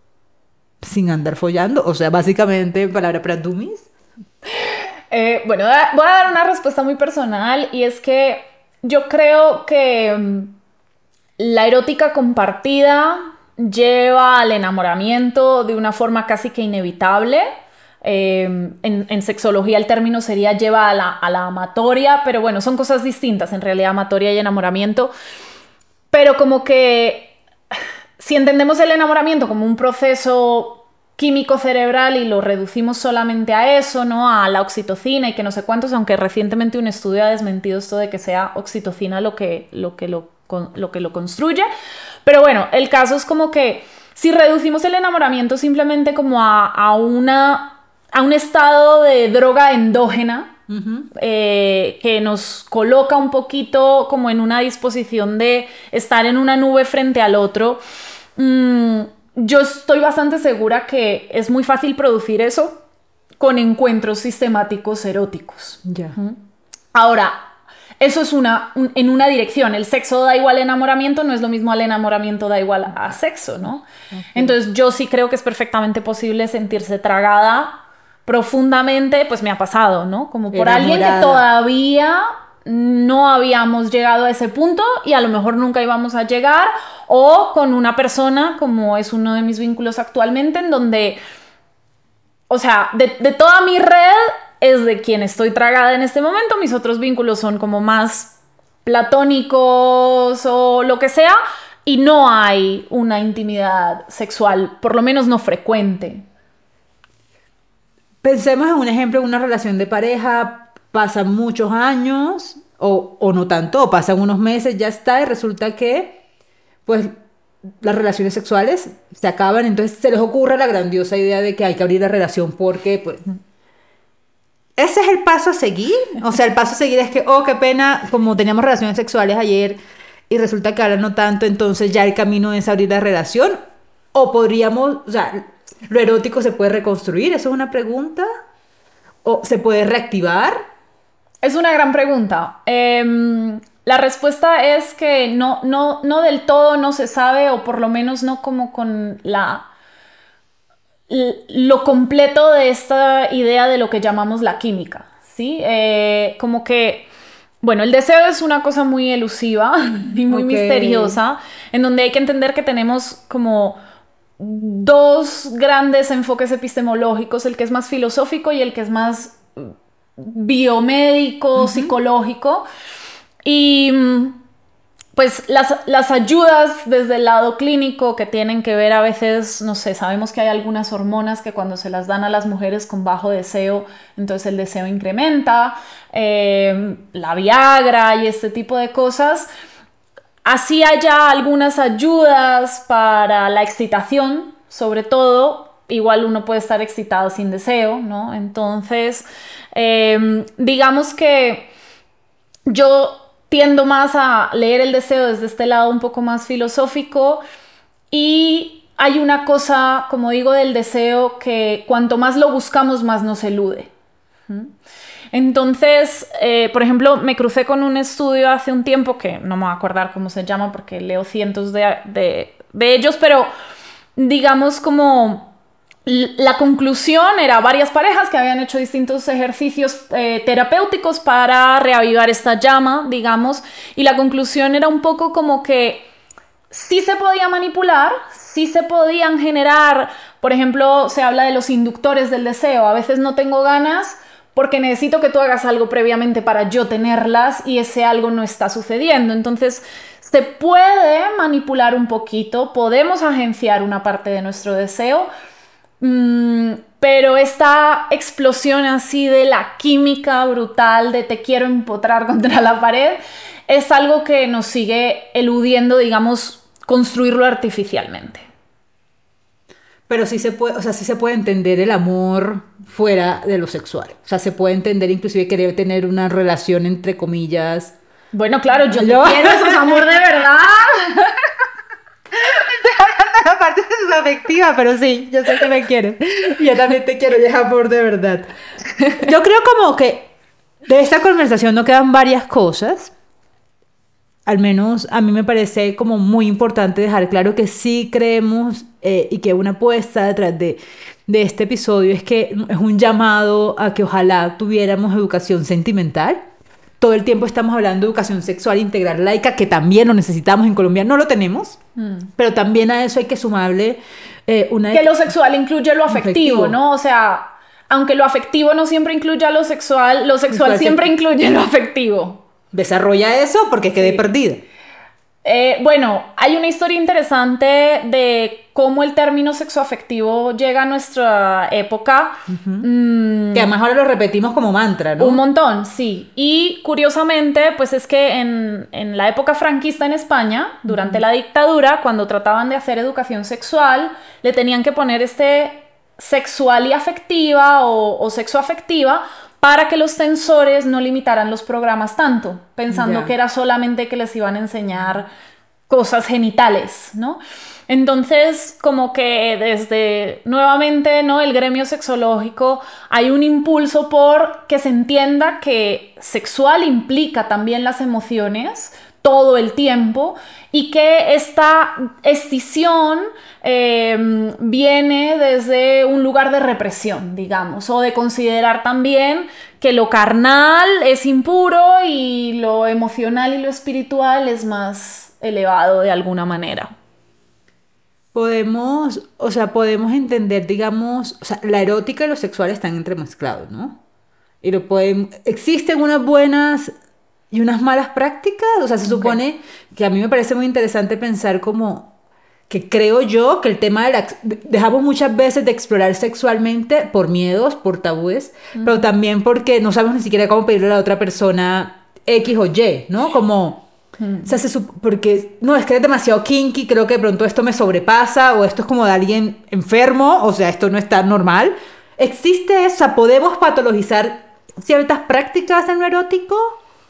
S1: sin andar follando. O sea, básicamente, palabra para dummies.
S2: Eh, bueno, da- voy a dar una respuesta muy personal y es que yo creo que mm, la erótica compartida lleva al enamoramiento de una forma casi que inevitable. Eh, en, en sexología el término sería lleva a la, a la amatoria, pero bueno, son cosas distintas en realidad, amatoria y enamoramiento. Pero como que si entendemos el enamoramiento como un proceso químico cerebral y lo reducimos solamente a eso, ¿no? A la oxitocina y que no sé cuántos, aunque recientemente un estudio ha desmentido esto de que sea oxitocina lo que lo, que lo, lo, que lo construye. Pero bueno, el caso es como que si reducimos el enamoramiento simplemente como a, a, una, a un estado de droga endógena,
S1: Uh-huh.
S2: Eh, que nos coloca un poquito como en una disposición de estar en una nube frente al otro. Mm, yo estoy bastante segura que es muy fácil producir eso con encuentros sistemáticos eróticos.
S1: Ya.
S2: ¿Mm? Ahora, eso es una, un, en una dirección. El sexo da igual a enamoramiento, no es lo mismo al enamoramiento da igual a sexo, ¿no? Okay. Entonces yo sí creo que es perfectamente posible sentirse tragada profundamente, pues me ha pasado, ¿no? Como por
S1: Enamorada.
S2: Alguien que todavía no habíamos llegado a ese punto y a lo mejor nunca íbamos a llegar, o con una persona, como es uno de mis vínculos actualmente, en donde, o sea, de, de toda mi red es de quien estoy tragada en este momento, mis otros vínculos son como más platónicos o lo que sea, y no hay una intimidad sexual, por lo menos no frecuente.
S1: Pensemos en un ejemplo, en una relación de pareja, pasan muchos años, o, o no tanto, o pasan unos meses, ya está, y resulta que, pues, las relaciones sexuales se acaban, entonces se les ocurre la grandiosa idea de que hay que abrir la relación porque, pues, ese es el paso a seguir. O sea, el paso a seguir es que, oh, qué pena, como teníamos relaciones sexuales ayer y resulta que ahora no tanto, entonces ya el camino es abrir la relación. O podríamos, o sea, lo erótico se puede reconstruir, eso es una pregunta. O se puede reactivar.
S2: Es una gran pregunta. Eh, la respuesta es que no, no, no del todo no se sabe, o por lo menos no como con la... lo completo de esta idea de lo que llamamos la química, ¿sí? Eh, como que, bueno, el deseo es una cosa muy elusiva y muy okay. misteriosa, en donde hay que entender que tenemos como dos grandes enfoques epistemológicos, el que es más filosófico y el que es más biomédico, uh-huh. psicológico, y pues las, las ayudas desde el lado clínico que tienen que ver a veces, no sé, sabemos que hay algunas hormonas que cuando se las dan a las mujeres con bajo deseo, entonces el deseo incrementa, eh, la Viagra y este tipo de cosas. Así haya algunas ayudas para la excitación, sobre todo, igual uno puede estar excitado sin deseo, ¿no? Entonces, eh, digamos que yo tiendo más a leer el deseo desde este lado un poco más filosófico, y hay una cosa, como digo, del deseo que cuanto más lo buscamos, más nos elude, Entonces, eh, por ejemplo, me crucé con un estudio hace un tiempo que no me voy a acordar cómo se llama porque leo cientos de, de, de ellos, pero digamos como la conclusión era varias parejas que habían hecho distintos ejercicios eh, terapéuticos para reavivar esta llama, digamos, y la conclusión era un poco como que sí se podía manipular, sí se podían generar, por ejemplo, se habla de los inductores del deseo, a veces no tengo ganas porque necesito que tú hagas algo previamente para yo tenerlas y ese algo no está sucediendo. Entonces, se puede manipular un poquito, podemos agenciar una parte de nuestro deseo, mmm, pero esta explosión así de la química brutal de te quiero empotrar contra la pared es algo que nos sigue eludiendo, digamos, construirlo artificialmente.
S1: Pero sí se puede, o sea, sí se puede entender el amor fuera de lo sexual. O sea, se puede entender inclusive querer tener una relación entre comillas.
S2: Bueno, claro, yo te quiero, eso es amor de verdad.
S1: Estoy hablando de la parte afectiva, pero sí, yo sé que me quieres. Yo también te quiero y es amor de verdad. Yo creo como que de esta conversación no quedan varias cosas. Al menos a mí me parece como muy importante dejar claro que sí creemos eh, y que una apuesta detrás de, de este episodio es que es un llamado a que ojalá tuviéramos educación sentimental. Todo el tiempo estamos hablando de educación sexual integral laica, que también lo necesitamos en Colombia, no lo tenemos, mm. pero también a eso hay que sumarle eh, una...
S2: Que lo sexual incluye lo afectivo, afectivo, ¿no? O sea, aunque lo afectivo no siempre incluya lo sexual, lo sexual Entonces, siempre incluye lo afectivo.
S1: Desarrolla eso porque quedé sí. perdida.
S2: Eh, bueno, hay una historia interesante de cómo el término sexoafectivo llega a nuestra época.
S1: Uh-huh. mm, que además ahora lo repetimos como mantra, ¿no?
S2: Un montón, sí. Y curiosamente, pues es que en, en la época franquista en España, durante uh-huh. la dictadura, cuando trataban de hacer educación sexual, le tenían que poner este sexual y afectiva o, o sexoafectiva para que los censores no limitaran los programas tanto, pensando yeah. que era solamente que les iban a enseñar cosas genitales, ¿no? Entonces, como que desde, nuevamente, ¿no?, el gremio sexológico hay un impulso por que se entienda que sexual implica también las emociones todo el tiempo y que esta escisión eh, viene desde un lugar de represión, digamos, o de considerar también que lo carnal es impuro y lo emocional y lo espiritual es más elevado de alguna manera.
S1: Podemos, o sea, podemos entender, digamos, o sea, la erótica y lo sexual están entremezclados, ¿no? Y lo pueden, existen unas buenas y unas malas prácticas, o sea, se okay. supone que a mí me parece muy interesante pensar como que creo yo que el tema de la, dejamos muchas veces de explorar sexualmente por miedos, por tabúes, uh-huh. pero también porque no sabemos ni siquiera cómo pedirle a la otra persona X o Y, ¿no? Como, uh-huh. o sea, se, porque no, es que es demasiado kinky, creo que de pronto esto me sobrepasa o esto es como de alguien enfermo, o sea, esto no está normal. ¿Existe eso? O sea, ¿podemos patologizar ciertas prácticas en lo erótico?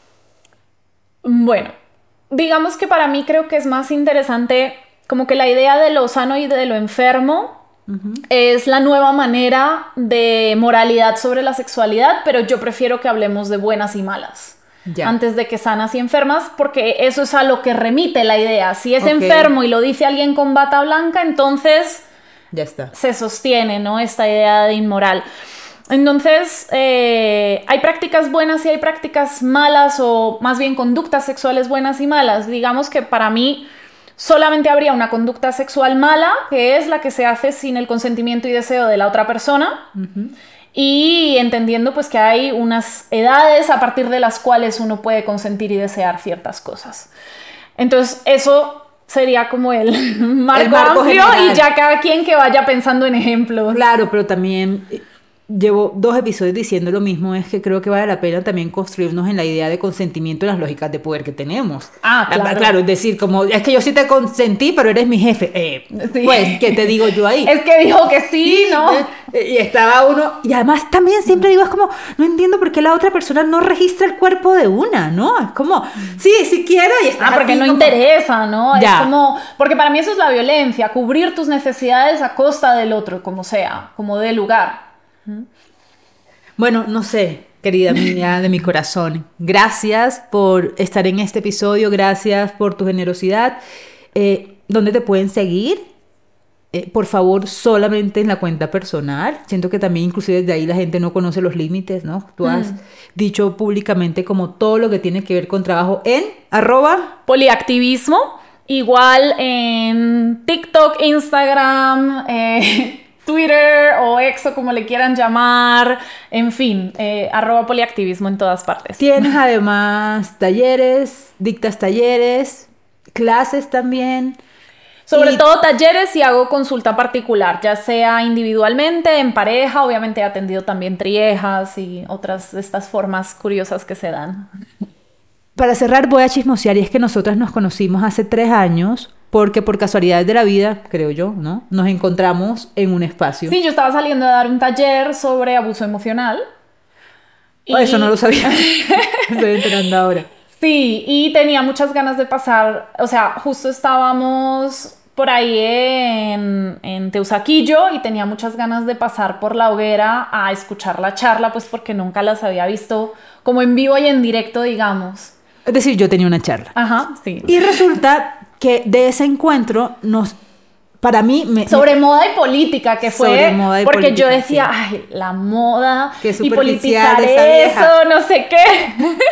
S2: Bueno, digamos que para mí creo que es más interesante como que la idea de lo sano y de lo enfermo uh-huh. es la nueva manera de moralidad sobre la sexualidad, pero yo prefiero que hablemos de buenas y malas ya. antes de que sanas y enfermas, porque eso es a lo que remite la idea. Si es okay. enfermo y lo dice alguien con bata blanca, entonces
S1: ya está.
S2: Se sostiene, ¿no?, esta idea de inmoral. Entonces, eh, hay prácticas buenas y hay prácticas malas, o más bien conductas sexuales buenas y malas. Digamos que para mí solamente habría una conducta sexual mala, que es la que se hace sin el consentimiento y deseo de la otra persona, uh-huh. y entendiendo pues que hay unas edades a partir de las cuales uno puede consentir y desear ciertas cosas. Entonces, eso sería como el marco, el marco amplio general. Y ya cada quien que vaya pensando en ejemplos.
S1: Claro, pero también... Llevo dos episodios diciendo lo mismo, es que creo que vale la pena también construirnos en la idea de consentimiento y las lógicas de poder que tenemos.
S2: Ah, claro.
S1: Claro, es decir, como, es que yo sí te consentí, pero eres mi jefe. Eh, sí. Pues, ¿qué te digo yo ahí?
S2: Es que dijo que sí, sí ¿no?
S1: Eh, y estaba uno, y además también siempre digo, es como, no entiendo por qué la otra persona no registra el cuerpo de una, ¿no? Es como, sí, sí quiero, y está
S2: Ah, porque no como... interesa, ¿no? Ya. Es como, porque para mí eso es la violencia, cubrir tus necesidades a costa del otro, como sea, como dé lugar.
S1: Bueno, no sé, querida mía de mi corazón, gracias por estar en este episodio, gracias por tu generosidad. Eh, ¿Dónde te pueden seguir? Eh, por favor, solamente en la cuenta personal. Siento que también inclusive desde ahí la gente no conoce los límites, ¿no? Tú has mm. dicho públicamente como todo lo que tiene que ver con trabajo en arroba
S2: poliactivismo, igual en TikTok, Instagram, eh, Twitter o Exo, como le quieran llamar, en fin, eh, arroba poliactivismo en todas partes.
S1: Tienes además talleres, dictas talleres, clases también.
S2: Sobre y... todo talleres y hago consulta particular, ya sea individualmente, en pareja, obviamente he atendido también triejas y otras de estas formas curiosas que se dan.
S1: Para cerrar voy a chismosear y es que nosotras nos conocimos hace tres años porque por casualidades de la vida, creo yo, ¿no? Nos encontramos en un espacio.
S2: Sí, yo estaba saliendo a dar un taller sobre abuso emocional.
S1: Oh, y... Eso no lo sabía, estoy enterando ahora.
S2: Sí, y tenía muchas ganas de pasar, o sea, justo estábamos por ahí en, en Teusaquillo y tenía muchas ganas de pasar por la hoguera a escuchar la charla, pues porque nunca las había visto como en vivo y en directo, digamos.
S1: Es decir, yo tenía una charla.
S2: Ajá, sí.
S1: Y resulta que de ese encuentro nos... Para mí... Me,
S2: sobre me, moda y política, que fue...
S1: Sobre moda y
S2: porque
S1: política,
S2: yo decía,
S1: sí.
S2: ay, la moda
S1: qué
S2: y politizar eso, no sé qué.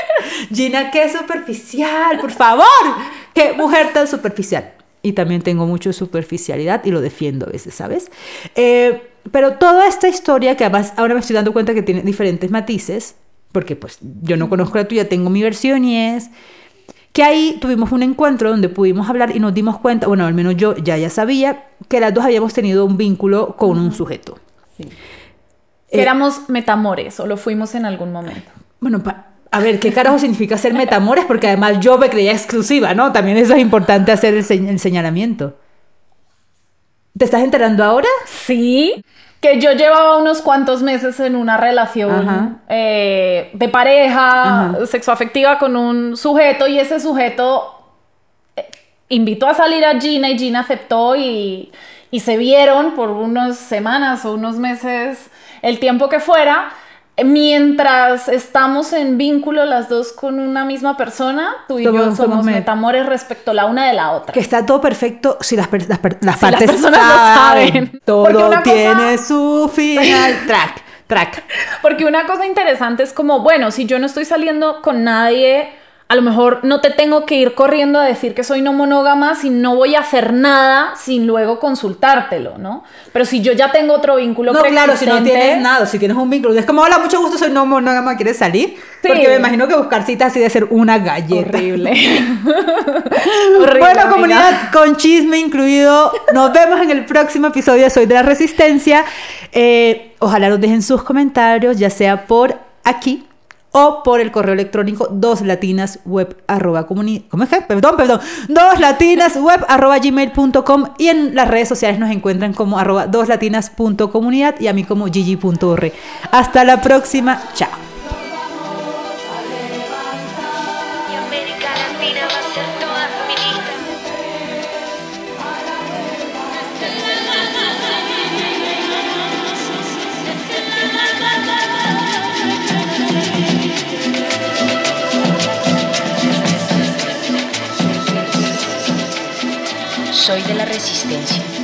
S1: Gina, qué superficial, por favor. Qué mujer tan superficial. Y también tengo mucho superficialidad y lo defiendo a veces, ¿sabes? Eh, pero toda esta historia, que además ahora me estoy dando cuenta que tiene diferentes matices, porque pues yo no conozco la tuya, tengo mi versión y es... que ahí tuvimos un encuentro donde pudimos hablar y nos dimos cuenta, bueno, al menos yo ya ya sabía, que las dos habíamos tenido un vínculo con un sujeto.
S2: Sí. Que eh, éramos metamores, o lo fuimos en algún momento.
S1: Bueno, pa, a ver, ¿qué carajo significa ser metamores? Porque además yo me creía exclusiva, ¿no? También eso es importante hacer el, se el señalamiento. ¿Te estás enterando ahora?
S2: Sí. Que yo llevaba unos cuantos meses en una relación eh, de pareja, Ajá. sexoafectiva con un sujeto, y ese sujeto eh, invitó a salir a Gina y Gina aceptó y, y se vieron por unas semanas o unos meses, el tiempo que fuera. Mientras estamos en vínculo las dos con una misma persona, tú y somos, yo somos, somos metamores respecto la una de la otra.
S1: Que está todo perfecto si las, las, las, las
S2: si
S1: partes
S2: las personas
S1: saben.
S2: Lo saben.
S1: Todo tiene cosa... su final. Track, track.
S2: Porque una cosa interesante es como, bueno, si yo no estoy saliendo con nadie, a lo mejor no te tengo que ir corriendo a decir que soy no monógama si no voy a hacer nada sin luego consultártelo, ¿no? Pero si yo ya tengo otro vínculo
S1: No, claro, si no tienes nada, si tienes un vínculo, es como, hola, mucho gusto, soy no monógama, ¿quieres salir? Sí. Porque me imagino que buscar citas así de ser una galleta.
S2: Horrible. Horrible,
S1: bueno,
S2: amiga.
S1: Comunidad, con chisme incluido, nos vemos en el próximo episodio de Soy de la Resistencia. Eh, ojalá nos dejen sus comentarios, ya sea por aquí o por el correo electrónico doslatinasweb arroba comuni... ¿Cómo es que? Perdón, perdón. doslatinasweb arroba gmail punto com, y en las redes sociales nos encuentran como arroba doslatinas.comunidad y a mí como gigi punto orre. Hasta la próxima. Chao.
S3: Soy de la Resistencia.